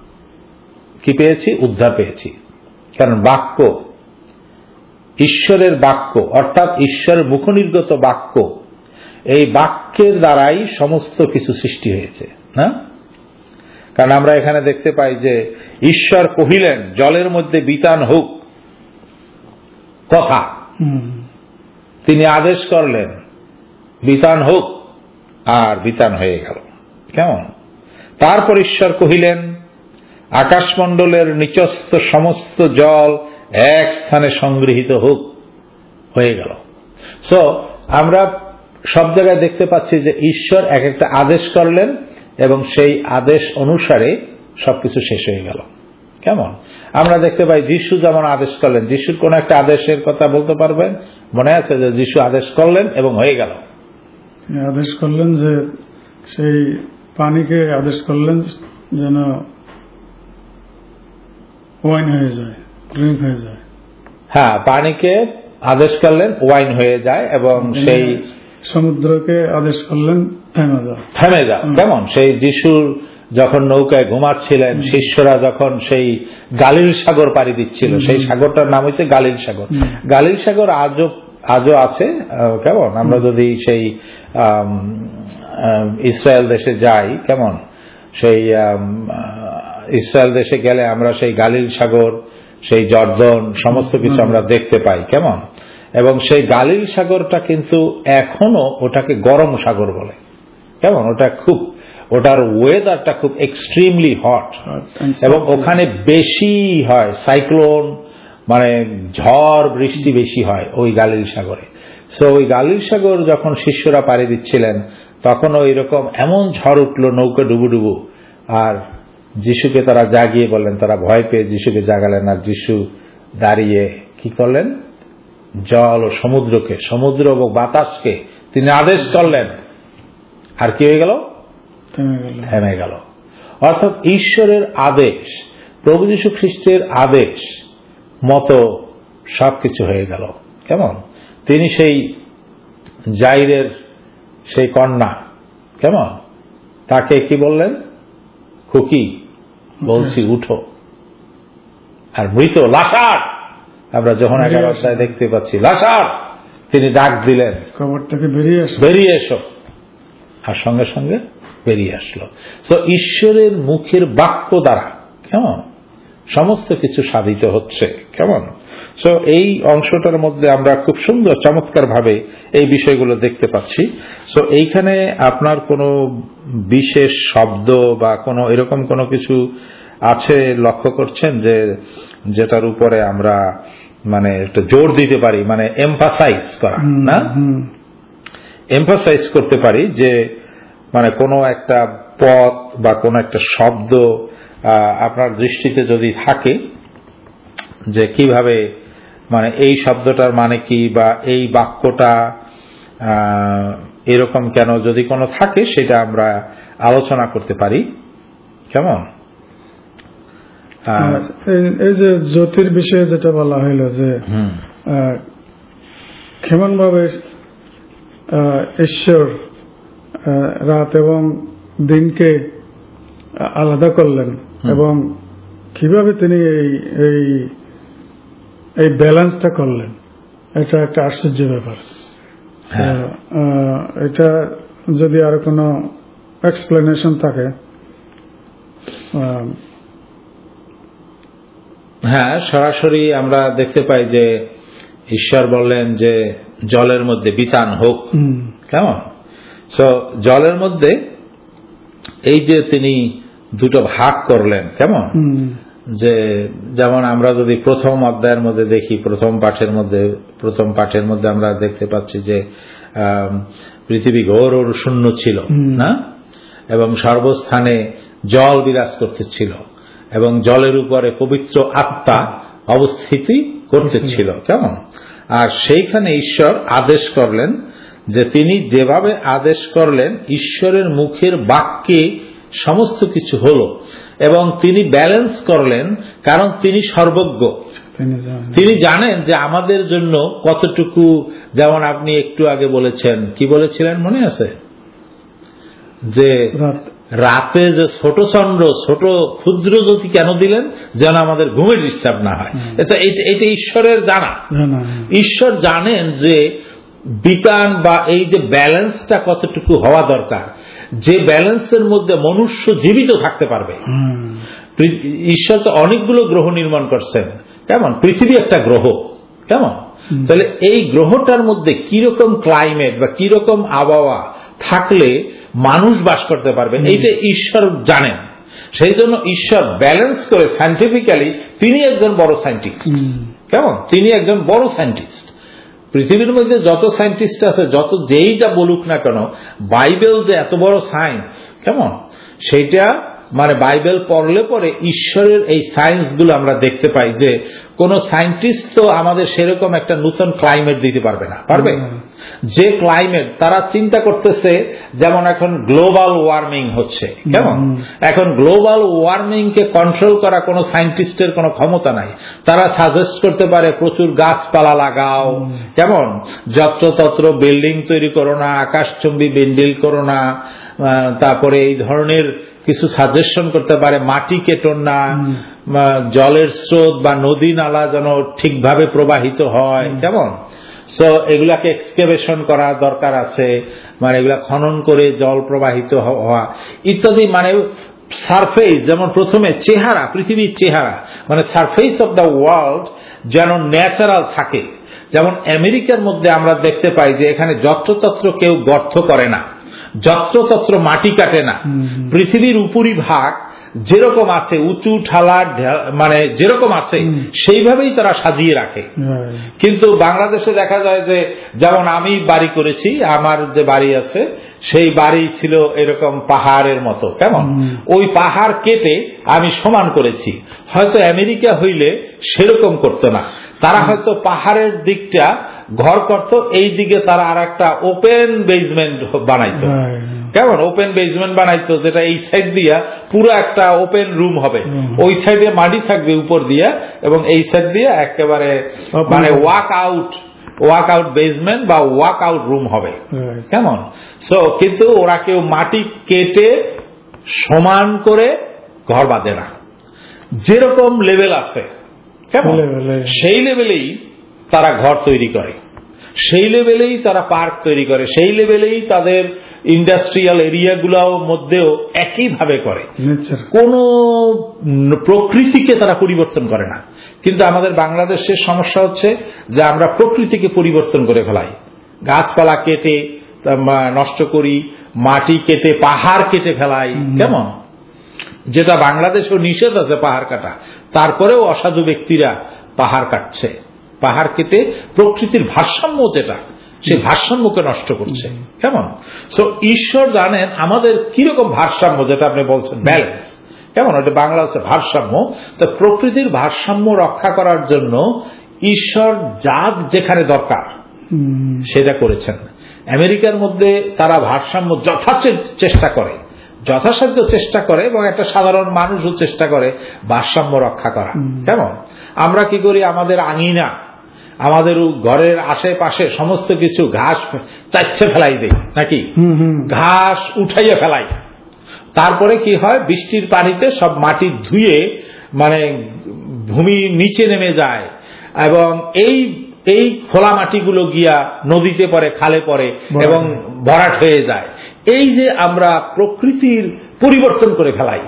কি পেয়েছি? উদ্ধার পেয়েছি। কারণ বাক্য, ঈশ্বরের বাক্য অর্থাৎ ঈশ্বরের মুখনির্গত বাক্য, এই বাক্যের দ্বারাই সমস্ত কিছু সৃষ্টি হয়েছে না। কারণ আমরা এখানে দেখতে পাই যে ঈশ্বর কহিলেন জলের মধ্যে বিতান হোক, কথা তিনি আদেশ করলেন বিতান হোক, আর বিতান হয়ে গেল। কেমন? তারপর ঈশ্বর কহিলেন আকাশমণ্ডলের নিচস্থ সমস্ত জল এক স্থানে সংগৃহীত হোক, হয়ে গেল। সো আমরা সব জায়গায় দেখতে পাচ্ছি যে ঈশ্বর এক একটা আদেশ করলেন এবং সেই আদেশ অনুসারে সবকিছু শেষ হয়ে গেল। কেমন? আমরা দেখতে পাই যিশু যেমন আদেশ করলেন, যিশুর কোন একটা আদেশের কথা বলতে পারবেন? মনে আছে যে যিশু আদেশ করলেন এবং হয়ে গেল। আদেশ করলেন যে সেই পানিকে আদেশ করলেন যেন ওয়াইন হয়ে যায়, ড্রিঙ্ক হয়ে যায়। হ্যাঁ, পানিকে আদেশ করলেন ওয়াইন হয়ে যায়, এবং সেই সমুদ্রকে আদেশ করলেন থেমে যাও, থেমে যাও। কেমন? সেই যিশুর যখন নৌকায় ঘুমাচ্ছিলেন, শিষ্যরা যখন সেই গালিল সাগর পাড়ি দিচ্ছিল, সেই সাগরটার নাম হচ্ছে গালিল সাগর। গালিল সাগর আজও আজও আছে। কেমন? আমরা যদি সেই ইসরায়েল দেশে যাই, কেমন সেই ইসরায়েল দেশে গেলে আমরা সেই গালিল সাগর, সেই জর্দন সমস্ত কিছু আমরা দেখতে পাই। কেমন? এবং সেই গালিল সাগরটা কিন্তু এখনো ওটাকে গরম সাগর বলে। কেমন? ওটা খুব, ওটার ওয়েদারটা খুব এক্সট্রিমলি হট, এবং ওখানে বেশি হয় সাইক্লোন, মানে ঝড় বৃষ্টি বেশি হয় ওই গালিল সাগরে। সো ওই গালিল সাগর যখন শিষ্যরা পাড়ি দিচ্ছিলেন তখন ওই রকম এমন ঝড় উঠল, নৌকা ডুবু ডুবু, আর যিশুকে তারা জাগিয়ে বললেন, তারা ভয় পেয়ে যিশুকে জাগালেন, আর যিশু দাঁড়িয়ে কি করলেন? জল ও সমুদ্রকে, সমুদ্র ও বাতাসকে তিনি আদেশ করলেন, আর কি হয়ে গেল? থেমে গেল। অর্থাৎ ঈশ্বরের আদেশ, প্রভু যীশু খ্রিস্টের আদেশ মতো সবকিছু হয়ে গেল। কেমন? তিনি সেই জাইরের সেই কন্যা, কেমন, তাকে কি বললেন? খুকি, বলছি উঠো। আর মৃত লাসার, আমরা যখন এগারো অধ্যায় দেখতে পাচ্ছি লাসার, তিনি ডাক দিলেন, কবর থেকে বেরিয়ে এসো, বেরিয়ে এসো, আর সঙ্গে সঙ্গে বেরিয়ে আসলো। তো ঈশ্বরের মুখের বাক্য দ্বারা কেমন সমস্ত কিছু সাধিত হচ্ছে। কেমন? সো এই অংশটার মধ্যে আমরা খুব সুন্দর চমৎকার ভাবে এই বিষয়গুলো দেখতে পাচ্ছি। সো এইখানে আপনার কোনো বিশেষ শব্দ বা কোনো এরকম কোনো কিছু আছে লক্ষ্য করছেন যে যেটার উপরে আমরা মানে একটু জোর দিতে পারি, মানে এমফাসাইজ করা, না এমফাসাইজ করতে পারি যে মানে কোনো একটা পদ বা কোনো একটা শব্দ আপনার দৃষ্টিতে যদি থাকে যে কিভাবে মানে এই শব্দটার মানে কি বা এই বাক্যটা এরকম কেন, যদি কোনো থাকে সেটা আমরা আলোচনা করতে পারি। কেমন? এই যে জ্যোতির বিষয়ে যেটা বলা হইল যে কেমন ভাবে ঈশ্বর রাত এবং দিনকে আলাদা করলেন এবং কিভাবে তিনি এই এই এই ব্যালেন্সটা করলেন, এটা একটা আশ্চর্য ব্যাপার। এটা যদি আর কোনো এক্সপ্লেনেশন থাকে। হ্যাঁ, সরাসরি আমরা দেখতে পাই যে ঈশ্বর বললেন যে জলের মধ্যে বিতান হোক। কেমন? সো জলের মধ্যে এই যে তিনি দুটো ভাগ করলেন, কেমন, যে যেমন আমরা যদি প্রথম অধ্যায়ের মধ্যে দেখি, প্রথম পাঠের মধ্যে প্রথম পাঠের মধ্যে আমরা দেখতে পাচ্ছি যে পৃথিবী ঘোর ও শূন্য ছিল না, এবং সর্বস্থানে জল বিরাজ করতেছিল এবং জলের উপরে পবিত্র আত্মা অবস্থিতি করতেছিল। কেমন? আর সেইখানে ঈশ্বর আদেশ করলেন যে তিনি যেভাবে আদেশ করলেন ঈশ্বরের মুখের বাক্যে সমস্ত কিছু হলো, এবং তিনি ব্যালেন্স করলেন কারণ তিনি সর্বজ্ঞ। তিনি জানেন যে আমাদের জন্য কতটুকু, যেমন আপনি একটু আগে বলেছেন, কি বলেছিলেন মনে আছে, যে রাতে যে ছোট চন্দ্র, ছোট ক্ষুদ্র জ্যোতি কেন দিলেন? যেন আমাদের ঘুমের ডিস্টার্ব না হয়। এটা এটা ঈশ্বরের জানা। ঈশ্বর জানেন যে বিতান বা এই যে ব্যালেন্সটা কতটুকু হওয়া দরকার, যে ব্যালেন্সের মধ্যে মনুষ্য জীবিত থাকতে পারবে। ঈশ্বর তো অনেকগুলো গ্রহ নির্মাণ করছেন। কেমন? পৃথিবী একটা গ্রহ। কেমন? তাহলে এই গ্রহটার মধ্যে কিরকম ক্লাইমেট বা কিরকম আবহাওয়া থাকলে মানুষ বাস করতে পারবে, এইটা ঈশ্বর জানেন। সেই জন্য ঈশ্বর ব্যালেন্স করে সায়েন্টিফিক্যালি, তিনি একজন বড় সায়েন্টিস্ট। কেমন? তিনি একজন বড় সায়েন্টিস্ট। পৃথিবীর মধ্যে যত সায়েন্টিস্ট আছে, যত যেইটা বলুক না কেন, বাইবেল যে এত বড় সায়েন্স, কেমন, সেইটা মানে বাইবেল পড়লে পরে ঈশ্বরের এই সায়েন্সগুলো আমরা দেখতে পাই যে কোন সায়েন্টিস্ট তো আমাদের সেরকম একটা নতুন ক্লাইমেট দিতে পারবে না। পারবে? যে ক্লাইমেট তারা চিন্তা করতেছে, যেমন এখন গ্লোবাল ওয়ার্মিং হচ্ছে। কেমন? এখন গ্লোবাল ওয়ার্মিং কে কন্ট্রোল করা কোন সায়েন্টিস্টের কোনো ক্ষমতা নাই। তারা সাজেস্ট করতে পারে প্রচুর গাছপালা লাগাও, কেমন, যত্রতত্র বিল্ডিং তৈরি করো না, আকাশচুম্বী বিল্ডিং করো না, তারপরে এই ধরনের কিছু সাজেশন করতে পারে, মাটি কেটো না, জলের স্রোত বা নদী নালা যেন ঠিকভাবে প্রবাহিত হয়। কেমন? সো এগুলাকে এক্সকেভেশন করা দরকার আছে, মানে এগুলা খনন করে জল প্রবাহিত হওয়া ইত্যাদি। মানে সারফেস, যেমন প্রথমে চেহারা, পৃথিবীর চেহারা, মানে সারফেস অফ দ্য ওয়ার্ল্ড যেন ন্যাচারাল থাকে। যেমন আমেরিকার মধ্যে আমরা দেখতে পাই যে এখানে যত্রতত্র কেউ গর্ত করে না, যত্রতত্র মাটি কাটে না। পৃথিবীর উপরিভাগ যেরকম আছে উঁচু ঠালা মানে যেরকম আছে সেইভাবেই তারা সাজিয়ে রাখে। কিন্তু বাংলাদেশে দেখা যায় যে যেমন আমি বাড়ি করেছি, আমার যে বাড়ি আছে সেই বাড়ি ছিল এরকম পাহাড়ের মতো, কেমন ওই পাহাড় কেটে আমি সমান করেছি। হয়তো আমেরিকা হইলে সেরকম করতো না, তারা হয়তো পাহাড়ের দিকটা ঘর করত, এই দিকে তারা আর একটা ওপেন বেসমেন্ট বানাইতো, কেমন ওপেন বেসমেন্ট বানাইতো, যেটা এই সাইড দিয়া পুরো একটা ওপেন রুম হবে, ওই সাইডে মাটি থাকবে উপর দিয়া, এবং এই সাইড দিয়ে একেবারে মানে walk out walk out basement বা ওয়াক আউট রুম হবে, কেমন। সো কিন্তু ওরা কেউ মাটি কেটে সমান করে ঘর বাঁধে না, যেরকম লেভেল আছে কেমন সেই লেভেলেই তারা ঘর তৈরি করে, সেই লেভেলেই তারা পার্ক তৈরি করে, সেই লেভেলেই তাদের ইন্ডাস্ট্রিয়াল এরিয়াগুলোর মধ্যেও একইভাবে করে, কোন প্রকৃতিকে তারা পরিবর্তন করে না। কিন্তু আমাদের বাংলাদেশের সমস্যা হচ্ছে যে আমরা প্রকৃতিকে পরিবর্তন করে ফেলাই, গাছপালা কেটে নষ্ট করি, মাটি কেটে পাহাড় কেটে ফেলাই, কেমন, যেটা বাংলাদেশেও নিষেধ আছে পাহাড় কাটা, তারপরেও অসাধু ব্যক্তিরা পাহাড় কাটছে, পাহাড় কেটে প্রকৃতির ভারসাম্য যেটা সেই ভারসাম্যকে নষ্ট করছে, কেমন। সো ঈশ্বর জানেন আমাদের কিরকম ভারসাম্য, যেটা আপনি বলছেন ব্যালেন্স, কেমন, ওটা বাংলা হচ্ছে ভারসাম্য। তো প্রকৃতির ভারসাম্য রক্ষা করার জন্য ঈশ্বর যা যেখানে দরকার সেটা করেছেন। আমেরিকার মধ্যে তারা ভারসাম্য যথাযথ চেষ্টা করে, যথাসাধ্য চেষ্টা করে, এবং একটা সাধারণ মানুষও চেষ্টা করে ভারসাম্য রক্ষা করা, কেমন। আমরা কি করি, আমাদের আঙিনা আমাদের ঘরের আশেপাশে সমস্ত কিছু ঘাস চাচ্ছে ফেলাই দেই নাকি, ঘাস উঠাইয়া ফেলাই, তারপরে কি হয় বৃষ্টির পানিতে সব মাটি ধুয়ে মানে ভূমি নিচে নেমে যায়, এবং এই এই খোলা মাটিগুলো গিয়া নদীতে পড়ে, খালে পড়ে, এবং ভরাট হয়ে যায়। এই যে আমরা প্রকৃতির পরিবর্তন করে ফেলাই।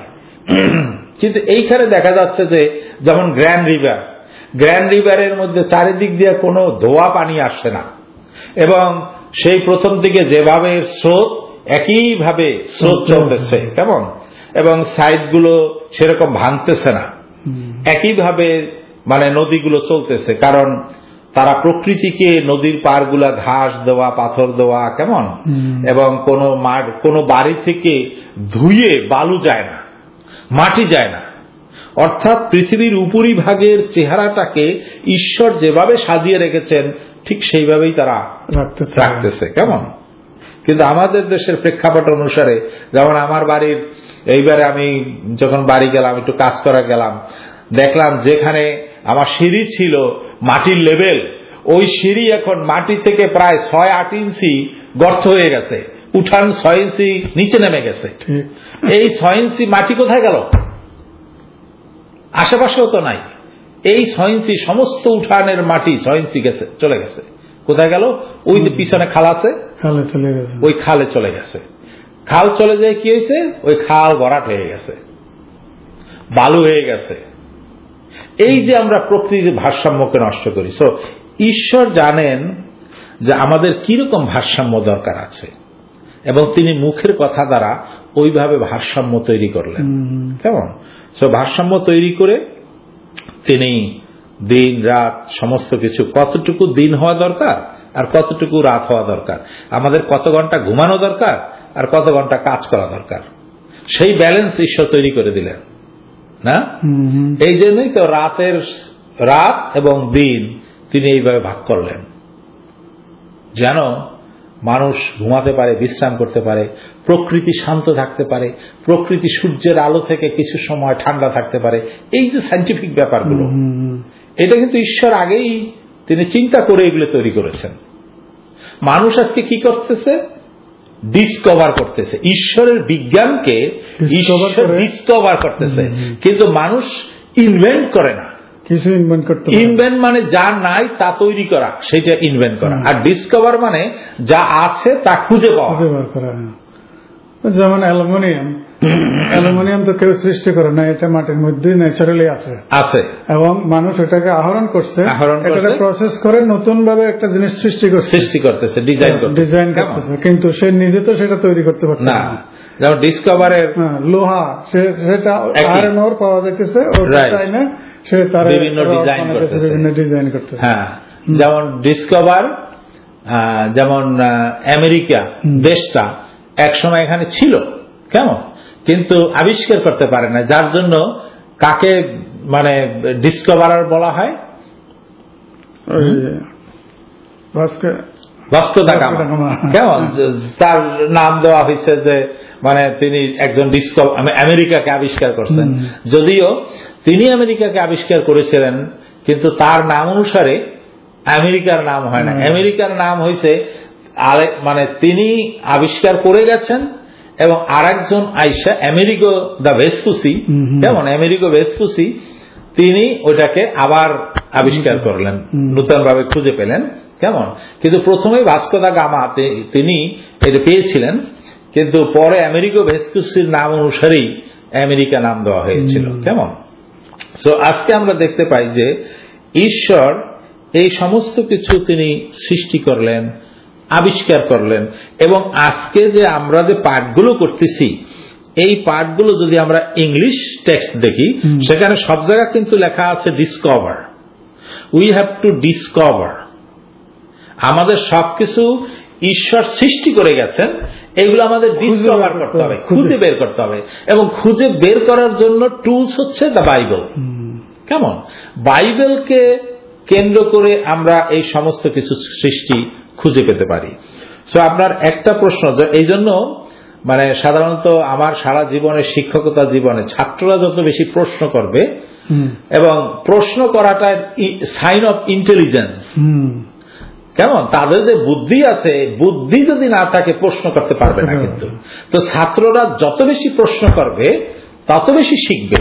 কিন্তু এইখানে দেখা যাচ্ছে যে যেমন গ্র্যান্ড রিভার, গ্র্যান্ড রিভারের মধ্যে চারিদিক দিয়ে কোনো ধোয়া পানি আসছে না, এবং সেই প্রথম দিকে যেভাবে স্রোত একইভাবে স্রোত চলতেছে, কেমন, এবং সাইডগুলো সেরকম ভাঙতেছে না, একইভাবে মানে নদীগুলো চলতেছে, কারণ তারা প্রকৃতিকে নদীর পাড়গুলা ঘাস দেওয়া, পাথর দেওয়া, কেমন, এবং কোনো মাঠ কোনো বাড়ি থেকে ধুয়ে বালু যায় না, মাটি যায় না, অর্থাৎ পৃথিবীর উপরি ভাগের চেহারাটাকে ঈশ্বর যেভাবে সাজিয়ে রেখেছেন ঠিক সেইভাবেই তারা রাখতেছে, কেমন। কিন্তু আমাদের দেশের প্রেক্ষাপট অনুসারে, যেমন আমার বাড়ির এইবারে আমি যখন বাড়ি গেলাম, একটু কাজ করা গেলাম, দেখলাম যেখানে আমার সিঁড়ি ছিল মাটির লেভেল, ওই সিঁড়ি এখন মাটি থেকে প্রায় ছয় আট ইঞ্চি গর্ত হয়ে গেছে, উঠান ছয় ইঞ্চি নিচে নেমে গেছে। এই ছয় ইঞ্চি মাটি কোথায় গেল? আশেপাশেও তো নাই। এই ছয় ইঞ্চি সমস্ত উঠানের মাটি ছয় ইঞ্চি গেছে, চলে গেছে। কোথায় গেল? ওই পিছনে খাল আছে, খালে চলে গেছে, ওই খালে চলে গেছে। খাল চলে যায় কি হয়েছে? ওই খাল ভরাট হয়ে গেছে, বালু হয়ে গেছে। এই যে আমরা প্রকৃতির ভারসাম্যকে নষ্ট করি। সো ঈশ্বর জানেন যে আমাদের কিরকম ভারসাম্য দরকার আছে, এবং তিনি মুখের কথা দ্বারা ওইভাবে ভারসাম্য তৈরি করলেন, কেমন। সো ভারসাম্য তৈরি করে তিনি দিন রাত সমস্ত কিছু, কতটুকু দিন হওয়া দরকার আর কতটুকু রাত হওয়া দরকার, আমাদের কত ঘন্টা ঘুমানো দরকার আর কত ঘন্টা কাজ করা দরকার, সেই ব্যালেন্স ঈশ্বর তৈরি করে দিলেন না। এই জন্যই তো রাতের রাত এবং দিন তিনি এইভাবে ভাগ করলেন, যেন মানুষ ঘুমাতে পারে, বিশ্রাম করতে পারে, প্রকৃতি শান্ত থাকতে পারে, প্রকৃতি সূর্যের আলো থেকে কিছু সময় ঠান্ডা থাকতে পারে। এই যে সায়েন্টিফিক ব্যাপারগুলো, এটা কিন্তু ঈশ্বর আগেই তিনি চিন্তা করে এগুলো তৈরি করেছেন। মানুষ আজকে কি করতেছে? ডিসকভার করতেছে, ঈশ্বরের বিজ্ঞানকে ডিসকভার করতেছে, কিন্তু মানুষ ইনভেন্ট করে না। কিছু ইনভেন্ট করতে, ইনভেন্ট মানে যা নাই তা তৈরি করা, সেটা ইনভেন্ট করা। আর ডিসকভার মানে যা আছে তা খুঁজে পাওয়া। যেমন অ্যালুমিনিয়াম, অ্যালুমিনিয়াম তো কেউ সৃষ্টি করে না, এটা মাটির মধ্যেই ন্যাচারালি আছে আছে এবং মানুষ এটাকে আহরণ করছে, এটাকে প্রসেস করে নতুন ভাবে একটা জিনিস সৃষ্টি করছে, সৃষ্টি করতেছে, ডিজাইন করতেছে, ডিজাইন করতেছে, কিন্তু সে নিজে তো সেটা তৈরি করতে পারছে না। যেমন ডিসকভারের লোহা সেটা আয়রন ওর পাওয়া যাচ্ছে, সে তার বিভিন্ন ডিজাইন করতেছে, বিভিন্ন ডিজাইন করতেছে। হ্যাঁ, যেমন ডিসকভার, যেমন আমেরিকা দেশটা একসময় এখানে ছিল, কেমন, কিন্তু আবিষ্কার করতে পারে না, যার জন্য কাকে মানে ডিসকভারার বলা হয়? Vasco da Gama. কেমন, তার নাম দেওয়া হয়েছে যে মানে তিনি একজন ডিসকভার, আমেরিকাকে আবিষ্কার করছেন। যদিও তিনি আমেরিকাকে আবিষ্কার করেছিলেন, কিন্তু তার নাম অনুসারে আমেরিকার নাম হয় না, আমেরিকার নাম হয়েছে মানে তিনি আবিষ্কার করে গেছেন এবং আর একজন আইসা আমেরিকো দা ভেসপুসি, কেমন, আমেরিকো ভেসপুসি, তিনি ওটাকে আবার আবিষ্কার করলেন, নতুন ভাবে খুঁজে পেলেন, কেমন। কিন্তু প্রথমে ভাস্কো দা গামা তিনি এটা পেয়েছিলেন, কিন্তু পরে আমেরিকো ভেসপুসির নাম অনুসারেই আমেরিকা নাম দেওয়া হয়েছিল, কেমন। সো আজকে আমরা দেখতে পাই যে ঈশ্বর এই সমস্ত কিছু তিনি সৃষ্টি করলেন, আবিষ্কার করলেন, এবং আজকে যে আমরা যে পাঠগুলো করতেছি এই পাঠগুলো যদি আমরা ইংলিশ টেক্সট দেখি সেখানে সব জায়গায় কিন্তু লেখা আছে discover, we have to discover. আমাদের সবকিছু ঈশ্বর সৃষ্টি করে গেছেন, এগুলো আমাদের ডিসকভার করতে হবে, খুঁজে বের করতে হবে, এবং খুঁজে বের করার জন্য টুলস হচ্ছে দ্য বাইবেল, কেমন। বাইবেলকে কেন্দ্র করে আমরা এই সমস্ত কিছু সৃষ্টি খুঁজে পেতে পারি। সো আপনার একটা প্রশ্ন, এই জন্য মানে সাধারণত আমার সারা জীবনে শিক্ষকতা জীবনে ছাত্ররা যত বেশি প্রশ্ন করবে, এবং প্রশ্ন করাটা সাইন অফ ইন্টেলিজেন্স, কেমন, তাদের যে বুদ্ধি আছে, বুদ্ধি যদি না থাকে প্রশ্ন করতে পারবে না। কিন্তু তো ছাত্ররা যত বেশি প্রশ্ন করবে তত বেশি শিখবে,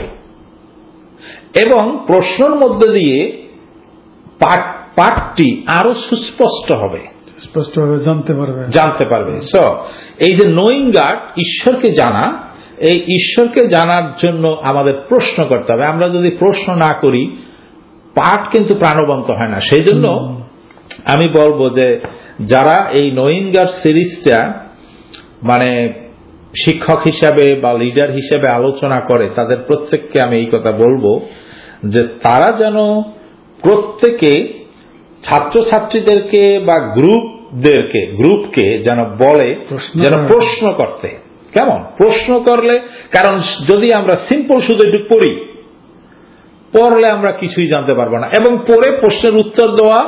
এবং প্রশ্নের মধ্যে দিয়ে পাঠ পাঠটি আরো সুস্পষ্ট হবে, স্পষ্টভাবে জানতে পারবে জানতে পারবে সো এই যে নোয়িং গড, ঈশ্বরকে জানা, এই ঈশ্বরকে জানার জন্য আমাদের প্রশ্ন করতে হবে। আমরা যদি প্রশ্ন না করি পাঠ কিন্তু প্রাণবন্ত হয় না। সেই জন্য আমি বলবো যে যারা এই নোয়িং গড সিরিজটা মানে শিক্ষক হিসাবে বা লিডার হিসাবে আলোচনা করে, তাদের প্রত্যেককে আমি এই কথা বলবো যে তারা যেন প্রত্যেকে ছাত্রছাত্রীদেরকে বা গ্রুপদেরকে গ্রুপকে যেন বলে যেন প্রশ্ন করতে, কেমন, প্রশ্ন করলে, কারণ যদি আমরা সিম্পল শুধু একটু পড়ি, পড়লে আমরা কিছুই জানতে পারবো না, এবং পড়ে প্রশ্নের উত্তর দেওয়া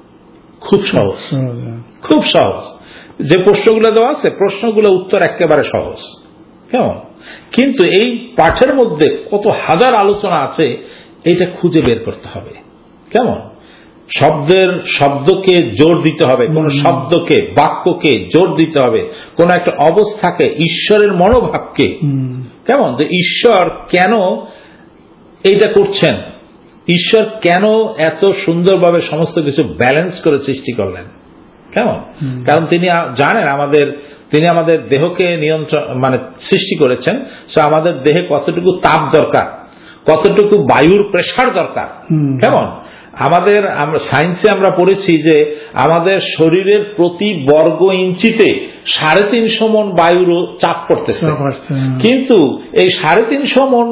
খুব সহজ, খুব সহজ। যে প্রশ্নগুলো দেওয়া আছে প্রশ্নগুলো উত্তর একেবারে সহজ, কেমন। কিন্তু এই পাঠের মধ্যে কত হাজার আলোচনা আছে, এটা খুঁজে বের করতে হবে, কেমন। শব্দের শব্দকে জোর দিতে হবে, কোন শব্দকে বাক্যকে জোর দিতে হবে, কোন একটা অবস্থাকে, ঈশ্বরের মনোভাবকে, কেমন, যে ঈশ্বর কেন এইটা করছেন, ঈশ্বর কেন এত সুন্দরভাবে সমস্ত কিছু ব্যালেন্স করে সৃষ্টি করলেন, কেমন। কারণ তিনি জানেন আমাদের, তিনি আমাদের দেহকে নিয়ন্ত্রণ মানে সৃষ্টি করেছেন, সো আমাদের দেহে কতটুকু তাপ দরকার, কতটুকু বায়ুর প্রেসার দরকার, কেমন। আমাদের আমরা সায়েন্সে আমরা পড়েছি যে আমাদের শরীরের প্রতি বর্গ ইঞ্চিতে সাড়ে তিনশো মন বায়ুর চাপ পড়তেছে, কিন্তু এই সাড়ে তিনশো মন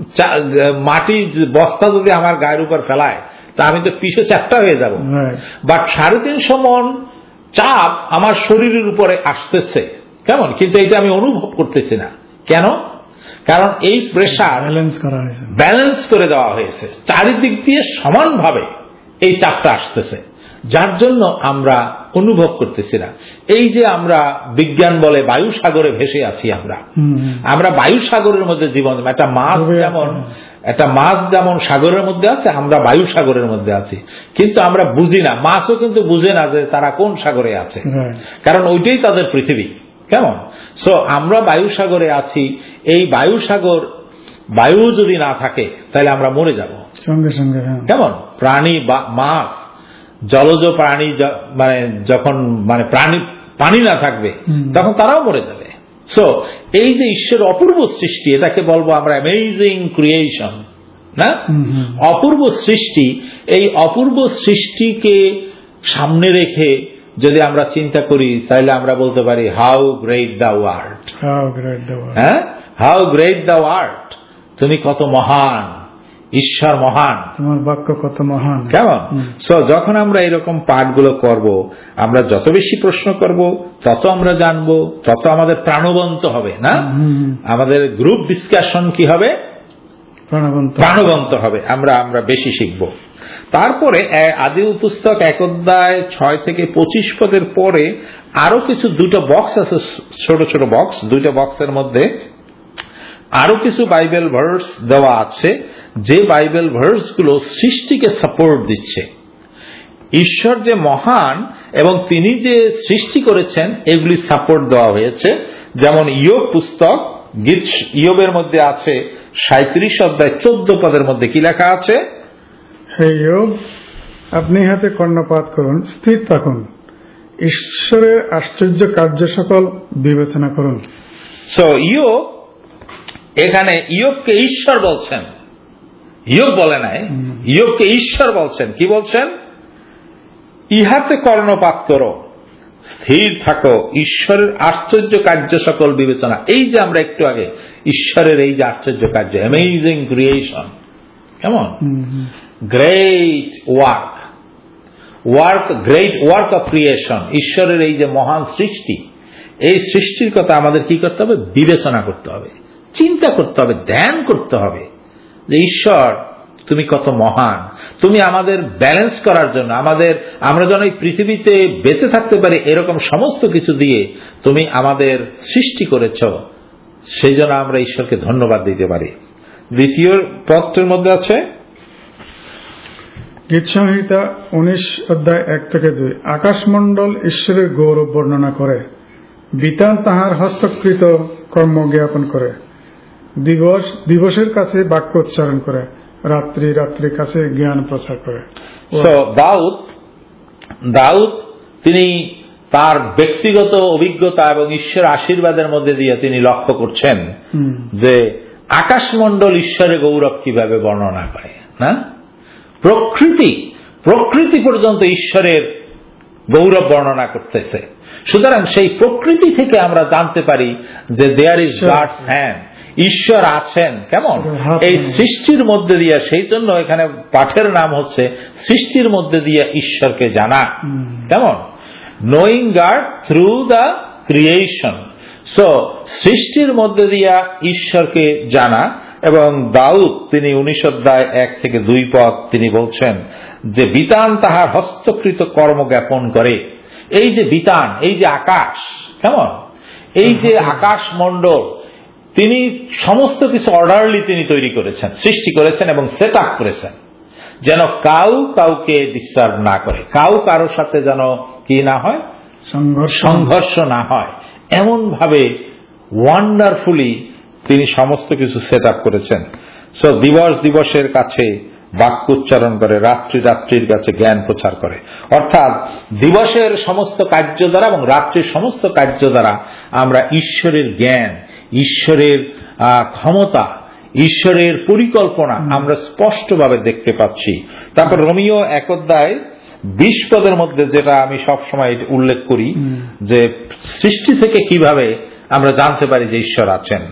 মাটি বস্তা যদি আমার গায়ের উপর ফেলায় তা আমি তো পিছে চাপটা হয়ে যাব, বাট সাড়ে তিনশো মন চাপ আমার শরীরের উপরে আসতেছে, কেমন, কিন্তু এটা আমি অনুভব করতেছি না। কেন? কারণ এই প্রেসার ব্যালেন্স করা হয়েছে, ব্যালেন্স করে দেওয়া হয়েছে, চারিদিক দিয়ে সমানভাবে এই চাপটা আসতেছে, যার জন্য আমরা অনুভব করতেছি না। এই যে আমরা বিজ্ঞান বলে বায়ু সাগরে ভেসে আছি, আমরা আমরা বায়ু সাগরের মধ্যে জীবন, একটা মাছ যেমন একটা মাছ যেমন সাগরের মধ্যে আছে, আমরা বায়ু সাগরের মধ্যে আছি, কিন্তু আমরা বুঝি না, মাছও কিন্তু বুঝে না যে তারা কোন সাগরে আছে, কারণ ওইটাই তাদের পৃথিবী, কেমন। সো আমরা বায়ু সাগরে আছি, এই বায়ু সাগর বায়ু যদি না থাকে তাহলে আমরা মরে যাব সঙ্গে সঙ্গে, কেমন। প্রাণী বা মাছ, জলজ প্রাণী মানে যখন মানে প্রাণী পানি না থাকবে তখন তারাও মরে যাবে। সো এই যে ঈশ্বরের অপূর্ব সৃষ্টি, এটাকে বলবো আমরা অ্যামেজিং ক্রিয়েশন, না, অপূর্ব সৃষ্টি। এই অপূর্ব সৃষ্টিকে সামনে রেখে যদি আমরা চিন্তা করি তাহলে আমরা বলতে পারি how great the world, how great the world, হ্যাঁ, হাউ গ্রেট দ্য ওয়ার্ল্ড, তুমি কত মহান, ঈশ্বর মহান, তোমার বাক্য কত মহান, কেমন? সো যখন আমরা এরকম পাঠগুলো করব, আমরা যত বেশি প্রশ্ন করব তত আমরা জানবো, তত আমাদের প্রাণবন্ত হবে, না? আমাদের গ্রুপ ডিসকাশন কি হবে? প্রাণবন্ত প্রাণবন্ত হবে, আমরা আমরা বেশি শিখব। তারপরে আদি পুস্তক এক অধ্যায় ছয় থেকে পঁচিশ পদের পরে আরো কিছু দুটো বক্স আছে, ছোট ছোট বক্স, দুইটা বক্সের মধ্যে আরো কিছু বাইবেল ভার্স দেওয়া আছে, যে বাইবেল ভার্স গুলো সৃষ্টিকে সাপোর্ট দিচ্ছে। ঈশ্বর যে মহান এবং তিনি যে সৃষ্টি করেছেন এগুলি সাপোর্ট দেওয়া হয়েছে। যেমন ইয়োব পুস্তক, গীত ইয়োবের মধ্যে আছে সাঁত্রিশ অধ্যায় চোদ্দ পদের মধ্যে কি লেখা আছে? হে ইয়োব, আপনি হাতে কর্ণপাত করুন, স্থির থাকুন, ঈশ্বরের আশ্চর্য কার্য সকল বিবেচনা করুন। সো ইয়োব, এখানে ইয়োবকে ঈশ্বর বলছেন, ইয়োব বলে নাই, ইয়োবকে ঈশ্বর বলছেন। কি বলছেন? ইহাতে কর্ণপাত করো, স্থির থাকো, ঈশ্বরের আশ্চর্য কার্য সকল বিবেচনা। এই যে আমরা একটু আগে ঈশ্বরের এই যে আশ্চর্য কার্য, অ্যামেজিং ক্রিয়েশন, কেমন great work, work great work of creation, ঈশ্বরের এই যে মহান সৃষ্টি, এই সৃষ্টির কথা আমাদের কি করতে হবে? বিবেচনা করতে হবে, চিন্তা করতে হবে, ধ্যান করতে হবে যে ঈশ্বর তুমি কত মহান, তুমি আমাদের ব্যালেন্স করার জন্য, আমাদের আমরা যেন এই পৃথিবীতে বেঁচে থাকতে পারি এরকম সমস্ত কিছু দিয়ে তুমি আমাদের সৃষ্টি করেছ, সেই জন্য আমরা ঈশ্বরকে ধন্যবাদ দিতে পারি। দ্বিতীয় পত্রের মধ্যে আছে গীত সংহিতা উনিশ অধ্যায় এক থেকে দুই, আকাশমণ্ডল ঈশ্বরের গৌরব বর্ণনা করে, বিতান তাহার হস্তকৃত কর্ম জ্ঞাপন করে, দিবস দিবসের কাছে বাক্য উচ্চারণ করে, রাত্রি রাত্রির কাছে জ্ঞান প্রচার করে। দাউদ দাউদ তিনি তার ব্যক্তিগত অভিজ্ঞতা এবং ঈশ্বর আশীর্বাদের মধ্যে দিয়ে তিনি লক্ষ্য করছেন যে আকাশমণ্ডল ঈশ্বরের গৌরব কিভাবে বর্ণনা করে, না? প্রকৃতি প্রকৃতি পর্যন্ত ঈশ্বরের গৌরব বর্ণনা করতেছে। সুতরাং সেই প্রকৃতি থেকে আমরা জানতে পারি যে দেয়ার ইজ গডস হ্যান্ড, ঈশ্বর আছেন, কেমন এই সৃষ্টির মধ্যে দিয়ে। সেই জন্য এখানে পাঠের নাম হচ্ছে সৃষ্টির মধ্যে দিয়ে ঈশ্বরকে জানা, কেমন knowing God through the creation. So সৃষ্টির মধ্যে দিয়া ঈশ্বরকে জানা। এবং দাউদ তিনি উনিশ অধ্যায় এক থেকে দুই পদ তিনি বলছেন যে বিতান তাহার হস্তকৃত কর্ম জ্ঞাপন করে। এই যে বিতান, এই যে আকাশ, কেমন এই যে আকাশ মণ্ডল, তিনি সমস্ত কিছু অর্ডারলি তিনি তৈরি করেছেন, সৃষ্টি করেছেন এবং সেট আপ করেছেন যেন কাউ কাউকে ডিস্টার্ব না করে, কাউ কারোর সাথে যেন কি না হয়, সংঘর্ষ না হয়, এমন ভাবে ওয়ান্ডারফুলি তিনি সমস্ত কিছু সেট আপ করেছেন। সো দিবস দিবসের কাছে বাক্য উচ্চারণ করে, রাত্রি রাত্রির কাছে জ্ঞান প্রচার করে। অর্থাৎ দিবসের সমস্ত কার্য দ্বারা এবং রাত্রির সমস্ত কার্য দ্বারা আমরা ঈশ্বরের জ্ঞান, ঈশ্বরের ক্ষমতা, ঈশ্বরের পরিকল্পনা আমরা স্পষ্টভাবে দেখতে পাচ্ছি। তারপর রোমিও এক অধ্যায় বিশ পদের মধ্যে যেটা আমি সবসময় উল্লেখ করি যে সৃষ্টি থেকে কিভাবে আমরা জানতে পারি যে ঈশ্বর আছেন।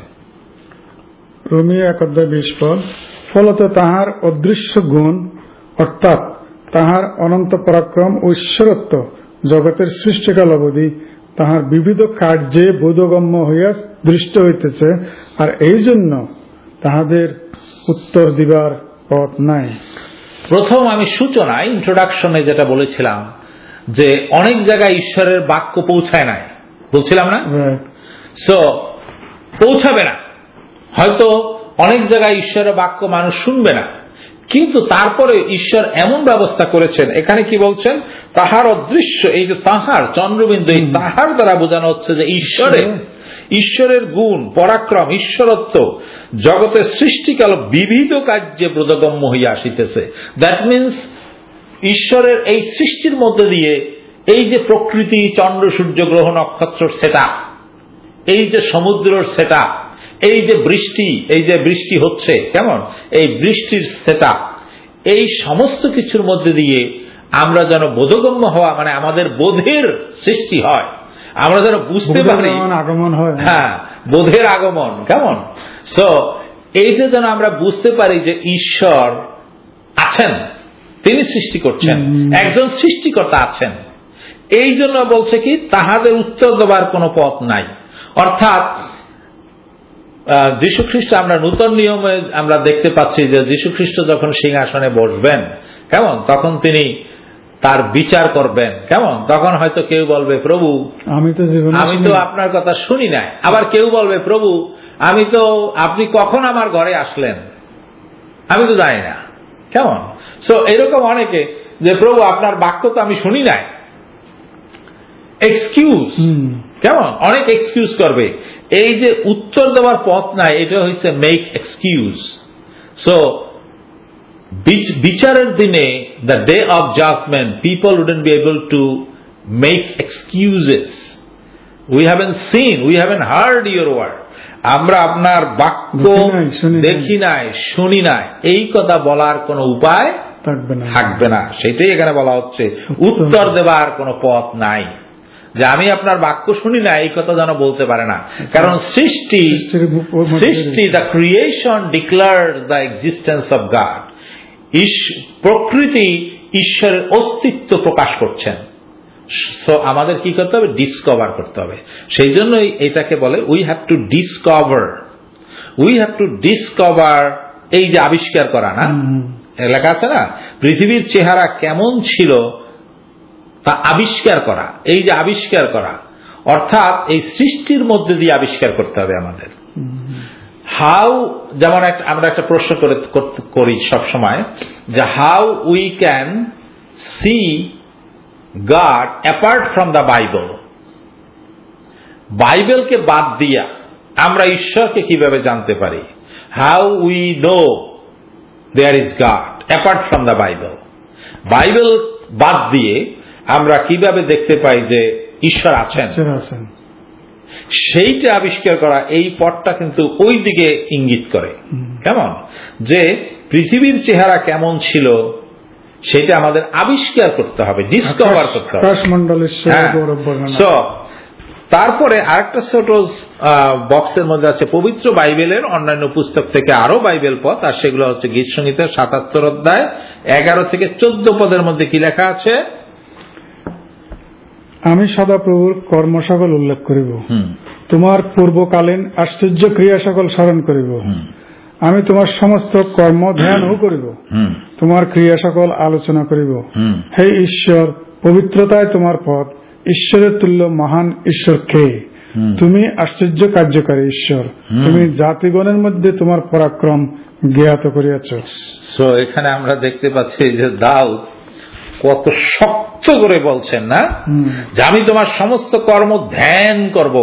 রোমিও এক অধ্যায় বিশ পদ, ফলত তাহার অদৃশ্য গুণ অর্থাৎ তাহার অনন্ত পরাক্রম ও ঈশ্বরত্ব জগতের সৃষ্টিকাল অবধি তাহার বিবিধ কার্যে বোধগম্য হইয়া দৃষ্ট হইতেছে, আর এই জন্য তাহাদের উত্তর দিবার পথ নাই। প্রথম আমি সূচনায় ইন্ট্রোডাকশনে যেটা বলেছিলাম যে অনেক জায়গায় ঈশ্বরের বাক্য পৌঁছায় নাই, বলছিলাম না? সো পৌঁছাবে না, হয়তো অনেক জায়গায় ঈশ্বরের বাক্য মানুষ শুনবে না, কিন্তু তারপরে ঈশ্বর এমন ব্যবস্থা করেছেন। এখানে কি বলছেন? তাহার অদৃশ্য, এই যে তাহার চন্দ্রবিন্দু, এই তাহার দ্বারা বোঝানো হচ্ছে যে ঈশ্বরের ঈশ্বরের গুণ, পরাক্রম, ঈশ্বরত্ব জগতের সৃষ্টিকাল বিবিধ কার্যে বোধগম্য হইয়া আসিতেছে। দ্যাট মিনস ঈশ্বরের এই সৃষ্টির মধ্যে দিয়ে এই যে প্রকৃতি, চন্দ্র সূর্য গ্রহ নক্ষত্র সেটা, এই যে সমুদ্রের সেটা, এই যে বৃষ্টি, এই যে বৃষ্টি হচ্ছে, কেমন এই বৃষ্টির সেটা, এই সমস্ত কিছুর মধ্যে দিয়ে আমরা যেন বোধগম্য হওয়া, মানে আমাদের বোধের সৃষ্টি হয়, আমরা যেন বুঝতে পারি, আগমন হয়, হ্যাঁ বোধের আগমন, কেমন? সো এইটা যেন আমরা বুঝতে পারি যে ঈশ্বর আছেন, তিনি সৃষ্টি করছেন, একজন সৃষ্টিকর্তা আছেন। এই জন্য বলছে কি তাহাদের উত্তর দেবার কোনো পথ নাই। অর্থাৎ যীশু খ্রিস্ট, আমরা নূতন নিয়মে আমরা দেখতে পাচ্ছি যে যীশু খ্রিস্ট যখন সিংহাসনে বসবেন, কেমন, তখন তিনি তার বিচার করবেন, কেমন? তখন হয়তো কেউ বলবে, প্রভু আমি তো আমি তো আপনার কথা শুনি নাই। আবার কেউ বলবে, প্রভু আমি তো, আপনি কখন আমার ঘরে আসলেন আমি তো জানি না, কেমন? সো এরকম অনেকে যে প্রভু আপনার বাক্য তো আমি শুনি নাই, এক্সকিউজ, কেমন? অনেক এক্সকিউজ করবে। এই যে উত্তর দেওয়ার পথ নাই, এটা হচ্ছে মেক এক্সকিউজ। সো বিচারের দিনে, the day of judgement, people wouldn't be able to make excuses. We haven't seen, we haven't heard your word. আমরা আপনার বাক্য দেখি নাই, শুনি নাই, এই কথা বলার কোনো উপায় থাকবে না। সেটাই এখানে বলা হচ্ছে, উত্তর দেবার কোনো পথ নাই। যে আমি আপনার বাক্য শুনি না, এই কথা যেন বলতে পারে না। কারণ সৃষ্টি সৃষ্টি the creation declare the existence of God. প্রকৃতি ঈশ্বরের অস্তিত্ব প্রকাশ করছেন। সো আমাদের কি করতে হবে? ডিসকভার করতে হবে। সেই জন্যই এটাকে বলে we have to discover, we have to discover. এই যে আবিষ্কার করা, না লেখা আছে না, পৃথিবীর চেহারা কেমন ছিল তা আবিষ্কার করা। এই যে আবিষ্কার করা, অর্থাৎ এই সৃষ্টির মধ্যে দিয়ে আবিষ্কার করতে হবে আমাদের। হাউ, যেমন আমরা একটা প্রশ্ন করি সবসময়, যে how we can see God apart from the Bible. বাইবেলকে বাদ দিয়া আমরা ঈশ্বরকে কিভাবে জানতে পারি? How we know there is God apart from the Bible. Bible বাদ দিয়ে আমরা কিভাবে দেখতে পাই যে ঈশ্বর আছেন? সেইটা আবিষ্কার করা, এই পথটা কিন্তু ওই দিকে ইঙ্গিত করে। কেমন? যে পৃথিবীর চেহারা কেমন ছিল সেটা আমাদের আবিষ্কার করতে হবে, ডিসকভার করতে হবে। তারপরে আরেকটা ছোট বক্সের মধ্যে আছে পবিত্র বাইবেলের অন্যান্য পুস্তক থেকে আরো বাইবেল পথ, আর সেগুলো হচ্ছে গীত সংগীতের সাতাত্তর অধ্যায় এগারো থেকে চোদ্দ পদের মধ্যে কি লেখা আছে? আমি সদাপ্রভুর কর্ম সকল উল্লেখ করিব, তোমার পূর্বকালীন আশ্চর্য ক্রিয়া সকল স্মরণ করিব। আমি তোমার সমস্ত কর্ম ধ্যানও করিব, তোমার ক্রিয়া সকল আলোচনা করিব। হে ঈশ্বর, পবিত্রতায় তোমার পথ, ঈশ্বরের তুল্য মহান ঈশ্বর কে? তুমি আশ্চর্য কার্যকারী ঈশ্বর, তুমি জাতিগণের মধ্যে তোমার পরাক্রম জ্ঞাত করিয়াছ। সো এখানে আমরা দেখতে পাচ্ছি যে দাউদ কত শক্ত করে বলছেন, না, যে আমি তোমার সমস্ত কর্ম ধ্যান করব,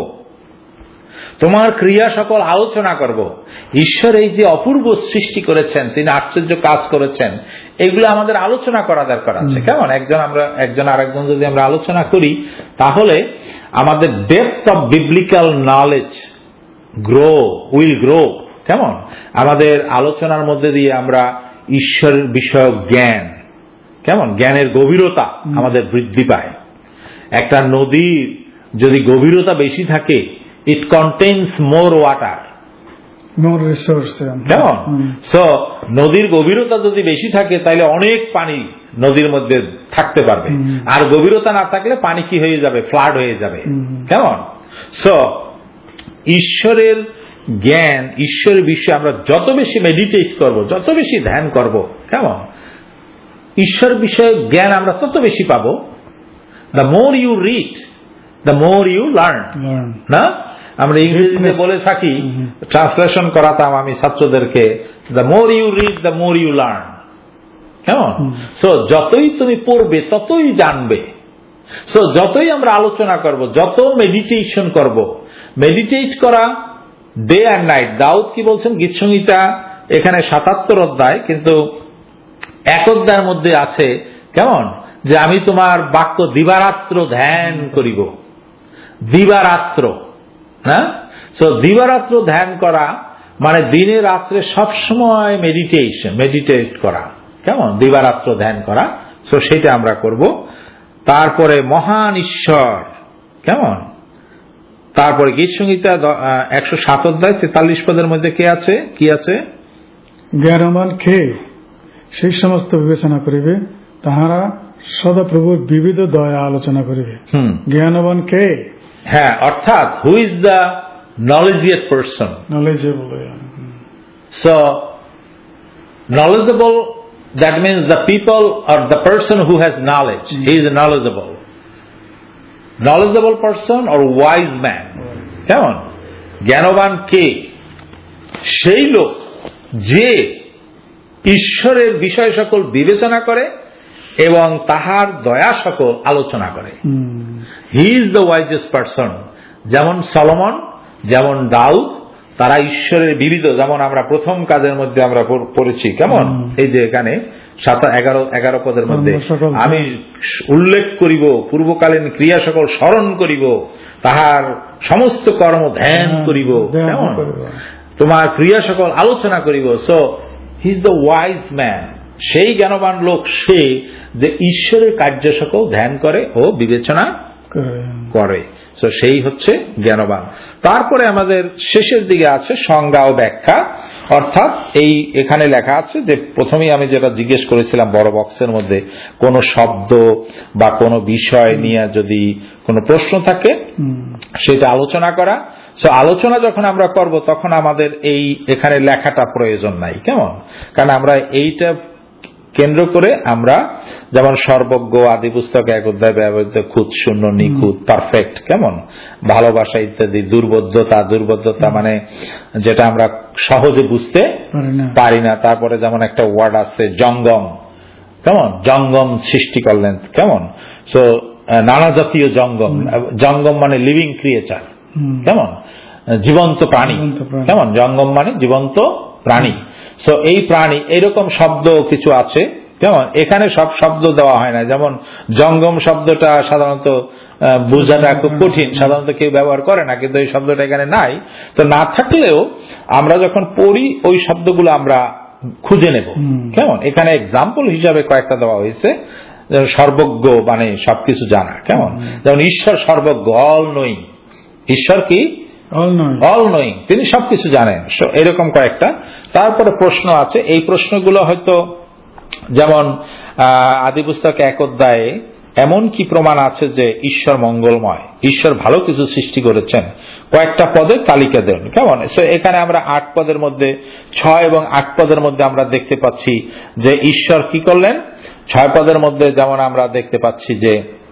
তোমার ক্রিয়া সকল আলোচনা করব। ঈশ্বর এই যে অপূর্ব সৃষ্টি করেছেন, তিনি আশ্চর্য কাজ করেছেন, এগুলো আমাদের আলোচনা করা দরকার আছে। কেমন? একজন আমরা একজন আরেকজন যদি আমরা আলোচনা করি, তাহলে আমাদের depth of biblical knowledge grow will grow. কেমন? আমাদের আলোচনার মধ্যে দিয়ে আমরা ঈশ্বরের বিষয়ক জ্ঞান, কেমন, জ্ঞানের গভীরতা আমাদের বৃদ্ধি পায়। একটা নদীর যদি গভীরতা বেশি থাকে, it contains more water, more resource. কেমন? সো নদীর গভীরতা যদি বেশি থাকে তাহলে অনেক পানি নদীর মধ্যে থাকতে পারবে, আর গভীরতা না থাকলে পানি কি হয়ে যাবে? ফ্লাড হয়ে যাবে। কেমন? সো ঈশ্বরের জ্ঞান, ঈশ্বরের বিষয়ে আমরা যত বেশি মেডিটেট করব, যত বেশি ধ্যান করব, কেমন, ঈশ্বর বিষয়ে জ্ঞান আমরা তত বেশি পাবো। The more you read, the more you learn. না, আমরা ইংরেজিতে বলে থাকি, ট্রান্সলেশন করাতাম আমি ছাত্রদেরকে, the more you read the more you learn. কেমন? সো যতই তুমি পড়বে ততই জানবে। সো যতই আমরা আলোচনা করব, যত মেডিটেশন করব, মেডিটেট করা ডে অ্যান্ড নাইট। দাউদ কি বলছেন? গীত সংহিতা এখানে সাতাত্তর অধ্যায়, কিন্তু এক অধ্যায়ের মধ্যে আছে, কেমন, যে আমি তোমার বাক্য দিবারাত্র ধ্যান করিব। দিবারাত্র, না? সো দিবারাত্র ধ্যান করা মানে দিনে রাত্রে সবসময় মেডিটেশন, মেডিটেট করা। কেমন? দিবারাত্র ধ্যান করা। সো সেটা আমরা করব। তারপরে মহান ঈশ্বর, কেমন? তারপরে গীত সংহিতা একশো সাত অধ্যায় তেতাল্লিশ পদের মধ্যে কে আছে, কি আছে? জ্ঞানবান কে সেই সমস্ত বিবেচনা করিবে, তাহারা সদাপ্রভুর বিবিধ দয়া আলোচনা করিবে। জ্ঞানবান কে? হ্যাঁ, অর্থাৎ who is the knowledgeable person? Knowledgeable. So knowledgeable, that means the people or the person who has knowledge, mm. he is knowledgeable. Knowledgeable person or wise man. কেমন? জ্ঞানবান কে? সেই লোক যে ঈশ্বরের বিষয় সকল বিবেচনা করে এবং তাহার দয়া সকল আলোচনা করে। He is the wisest person. যেমন সলোমন, যেমন দাউদ, তারা ঈশ্বরের বিবিধ, যেমন আমরা প্রথম কাজের মধ্যে আমরা পড়েছি, কেমন? এই যে এখানে সাত এগারো এগারো পদের মধ্যে, আমি উল্লেখ করিব পূর্বকালীন ক্রিয়া সকল স্মরণ করিব, তাহার সমস্ত কর্ম ধ্যান করিব, কেমন? তোমার ক্রিয়া সকল আলোচনা করিব। So he is the wise man. সেই জ্ঞানবান লোক সে যে ঈশ্বরের কার্য সকল ধ্যান করে ও বিবেচনা করে। সো সেই হচ্ছে জ্ঞানবান। তারপরে আমাদের শেষের দিকে আছে সংজ্ঞা ও ব্যাখ্যা, অর্থাৎ এই এখানে লেখা আছে যে প্রথমেই আমি যেটা জিজ্ঞেস করেছিলাম বড় বক্সের মধ্যে, কোন শব্দ বা কোন বিষয় নিয়ে যদি কোনো প্রশ্ন থাকে সেটা আলোচনা করা। সো আলোচনা যখন আমরা করব তখন আমাদের এই এখানে লেখাটা প্রয়োজন নাই, কেমন? কারণ আমরা এইটা কেন্দ্র করে আমরা যেমন সর্বজ্ঞ আদি পুস্তক এক অধ্যায় ব্যবহৃত খুদ, শূন্য, নিখুঁত, পারফেক্ট, কেমন? ভালোবাসা ইত্যাদি, দুর্বোধ্যতা, দুর্বোধ্যতা মানে যেটা আমরা সহজে বুঝতে পারি না। তারপরে যেমন একটা ওয়ার্ড আছে জঙ্গম, কেমন? জঙ্গম সৃষ্টি করলেন, কেমন? সো নানা জাতীয় জঙ্গম, জঙ্গম মানে লিভিং ক্রিয়েচার, কেমন? জীবন্ত প্রাণী, কেমন? জঙ্গম মানে জীবন্ত প্রাণী। সো এই প্রাণী এরকম শব্দ কিছু আছে, কেমন? এখানে সব শব্দ দেওয়া হয় না। যেমন জঙ্গম শব্দটা সাধারণত বোঝাটা খুব কঠিন, সাধারণত কেউ ব্যবহার করে না, কিন্তু এই শব্দটা এখানে নাই। তো না থাকলেও আমরা যখন পড়ি ওই শব্দগুলো আমরা খুঁজে নেব, কেমন? এখানে এক্সাম্পল হিসাবে কয়েকটা দেওয়া হয়েছে। সর্বজ্ঞ মানে সবকিছু জানা, কেমন? যেমন ঈশ্বর সর্বজ্ঞ, অল নোয়িং। ঈশ্বর কি? অল নোয়িং, তিনি সবকিছু জানেন। এরকম কয়েকটা। তারপরে প্রশ্ন আছে, এই প্রশ্নগুলো হয়তো যেমন আদি পুস্তক এক অধ্যায়ে এমন কি প্রমাণ আছে যে ঈশ্বর মঙ্গলময়, ঈশ্বর ভালো কিছু সৃষ্টি করেছেন, কয়েকটা পদের তালিকা দেন, কেমন? সো এখানে আমরা আট পদের মধ্যে, ছয় এবং আট পদের মধ্যে আমরা দেখতে পাচ্ছি যে ঈশ্বর কি করলেন। ছয় পদের মধ্যে যেমন আমরা দেখতে পাচ্ছি যে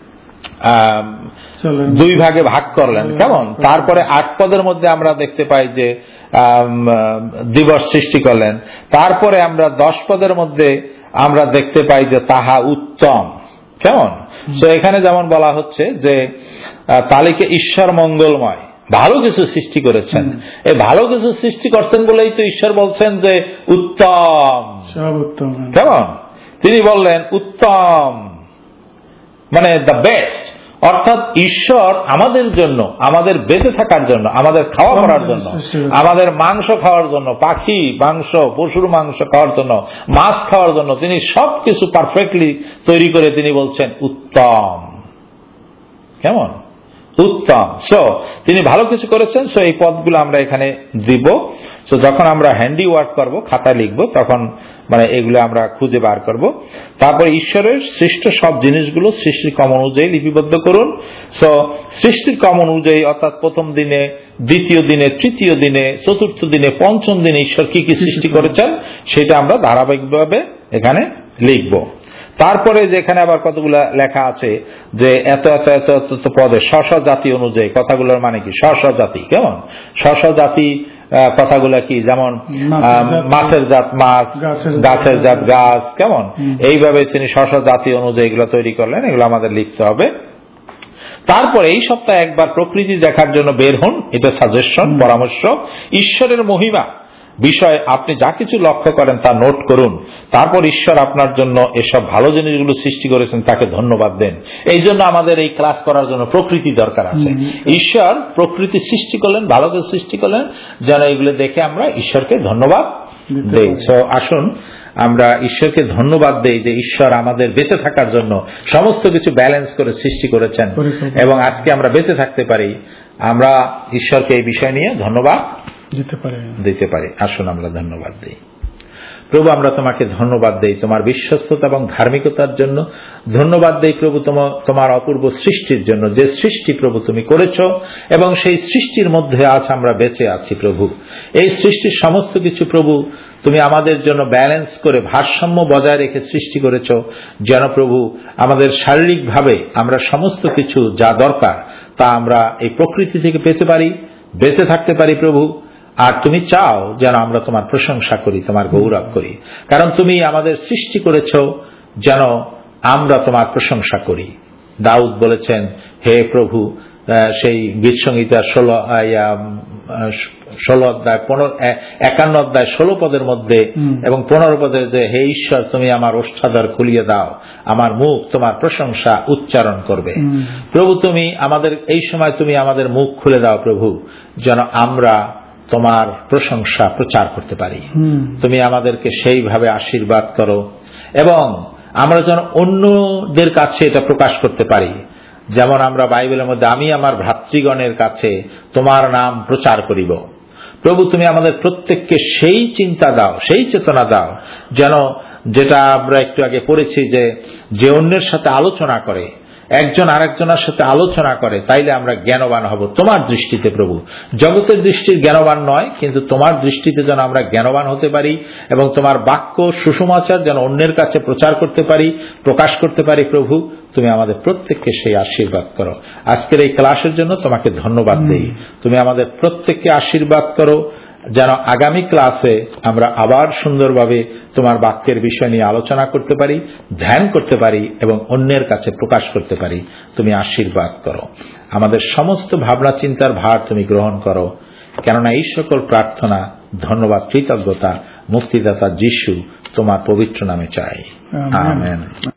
দুই ভাগে ভাগ করলেন, কেমন? তারপরে আট পদের মধ্যে আমরা দেখতে পাই যে দিবস সৃষ্টি করলেন। তারপরে আমরা দশ পদের মধ্যে আমরা দেখতে পাই যে তাহা উত্তম, কেমন? তো এখানে যেমন বলা হচ্ছে যে তালিকা ঈশ্বর মঙ্গলময়, ভালো কিছু সৃষ্টি করেছেন। এই ভালো কিছু সৃষ্টি করছেন বলেই তো ঈশ্বর বলছেন যে উত্তম, কেমন? তিনি বললেন উত্তম মানে দ্য বেস্ট। অর্থাৎ ঈশ্বর আমাদের জন্য, আমাদের বেঁচে থাকার জন্য, আমাদের খাওয়া পড়ার জন্য, আমাদের মাংস খাওয়ার জন্য, পাখি মাংস, পশুর মাংস খাওয়ার জন্য, মাছ খাওয়ার জন্য তিনি সবকিছু পারফেক্টলি তৈরি করে তিনি বলছেন উত্তম, কেমন? উত্তম। সো তিনি ভালো কিছু করেছেন। সো এই পদগুলো আমরা এখানে দিব। সো যখন আমরা হ্যান্ডি ওয়ার্ক করবো, খাতায় লিখবো, তখন মানে এগুলো আমরা খুঁজে বার করব। তারপরে ঈশ্বরের সৃষ্ট সব জিনিসগুলো সৃষ্টির ক্রম অনুযায়ী লিপিবদ্ধ করুন। সো সৃষ্টির ক্রম অনুযায়ী, অর্থাৎ প্রথম দিনে, দ্বিতীয় দিনে, তৃতীয় দিনে, চতুর্থ দিনে, পঞ্চম দিনে ঈশ্বর কি কি সৃষ্টি করেছেন সেটা আমরা ধারাবাহিকভাবে এখানে লিখব। তারপরে যেখানে আবার কতগুলা লেখা আছে যে এত এত এত এত পদে স্ব স্ব জাতি অনুযায়ী, কথাগুলোর মানে কি? স্ব স্ব জাতি, কেমন? স্ব স্ব জাতি কথাগুলা কি? যেমন মাছের জাত মাছ, গাছের জাত গাছ, কেমন? এইভাবে তিনি স্ব স্ব জাতি অনুযায়ী এগুলো তৈরি করলেন, এগুলো আমাদের লিখতে হবে। তারপরে এই সপ্তাহে একবার প্রকৃতি দেখার জন্য বের হন, এটা সাজেশন, পরামর্শ। ঈশ্বরের মহিমা বিষয় আপনি যা কিছু লক্ষ্য করেন তা নোট করুন। তারপর ঈশ্বর আপনার জন্য এসব ভালো জিনিসগুলো সৃষ্টি করেছেন, তাকে ধন্যবাদ দেন। এই জন্য আমাদের এই ক্লাস করার জন্য প্রকৃতি দরকার আছে। ঈশ্বর প্রকৃতি সৃষ্টি করলেন, ভালো কিছু সৃষ্টি করলেন, যেন এগুলো দেখে আমরা ঈশ্বরকে ধন্যবাদ দেই। সো আসুন আমরা ঈশ্বরকে ধন্যবাদ দেই যে ঈশ্বর আমাদের বেঁচে থাকার জন্য সমস্ত কিছু ব্যালেন্স করে সৃষ্টি করেছেন এবং আজকে আমরা বেঁচে থাকতে পারি। আমরা ঈশ্বরকে এই বিষয় নিয়ে ধন্যবাদ দিতে পারি দিতে পারি আসুন আমরা ধন্যবাদ দিই। প্রভু, আমরা তোমাকে ধন্যবাদ দেই তোমার বিশ্বস্ততা এবং ধার্মিকতার জন্য। ধন্যবাদ দেই প্রভু তোমার অপূর্ব সৃষ্টির জন্য, যে সৃষ্টি প্রভু তুমি করেছ এবং সেই সৃষ্টির মধ্যে আজ আমরা বেঁচে আছি। প্রভু, এই সৃষ্টির সমস্ত কিছু প্রভু তুমি আমাদের জন্য ব্যালেন্স করে ভারসাম্য বজায় রেখে সৃষ্টি করেছ, যেন প্রভু আমাদের শারীরিকভাবে আমরা সমস্ত কিছু যা দরকার তা আমরা এই প্রকৃতি থেকে পেতে পারি, বেঁচে থাকতে পারি প্রভু। আর তুমি চাও যেন আমরা তোমার প্রশংসা করি, তোমার গৌরব করি, কারণ তুমি আমাদের সৃষ্টি করেছ যেন আমরা তোমার প্রশংসা করি। দাউদ বলেছেন, হে প্রভু, সেই গীত সংহিতা ষোলো ষোলো অধ্যায় পনেরো একান্ন অধ্যায় ষোলো পদের মধ্যে এবং পনেরো পদের যে, হে ঈশ্বর, তুমি আমার ওষ্ঠাধর খুলিয়ে দাও, আমার মুখ তোমার প্রশংসা উচ্চারণ করবে। প্রভু, তুমি আমাদের এই সময় তুমি আমাদের মুখ খুলে দাও প্রভু, যেন আমরা তোমার প্রশংসা প্রচার করতে পারি। তুমি আমাদেরকে সেইভাবে আশীর্বাদ করো এবং আমরা যেন অন্যদের কাছে এটা প্রকাশ করতে পারি। যেমন আমরা বাইবেলের মধ্যে, আমি আমার ভ্রাতৃগণের কাছে তোমার নাম প্রচার করিব। প্রভু, তুমি আমাদের প্রত্যেককে সেই চিন্তা দাও, সেই চেতনা দাও, যেন যেটা আমরা একটু আগে পড়েছি যে যে অন্যের সাথে আলোচনা করে, একজন আরেকজনের সাথে আলোচনা করে, তাইলে আমরা জ্ঞানবান হব তোমার দৃষ্টিতে প্রভু। জগতের দৃষ্টির জ্ঞানবান নয়, কিন্তু তোমার দৃষ্টিতে যেন আমরা জ্ঞানবান হতে পারি এবং তোমার বাক্য সুসমাচার যেন অন্যের কাছে প্রচার করতে পারি, প্রকাশ করতে পারি। প্রভু, তুমি আমাদের প্রত্যেককে সেই আশীর্বাদ করো। আজকের এই ক্লাসের জন্য তোমাকে ধন্যবাদ দেই। তুমি আমাদের প্রত্যেককে আশীর্বাদ করো, যেন আগামী ক্লাসে আমরা আবার সুন্দরভাবে তোমার বাক্যের বিষয় নিয়ে আলোচনা করতে পারি, ধ্যান করতে পারি এবং অন্যের কাছে প্রকাশ করতে পারি। তুমি আশীর্বাদ করো। আমাদের সমস্ত ভাবনা চিন্তার ভার তুমি গ্রহণ করো, কেননা এই সকল প্রার্থনা, ধন্যবাদ, কৃতজ্ঞতা মুক্তিদাতা যিশু তোমার পবিত্র নামে চাই। আমেন।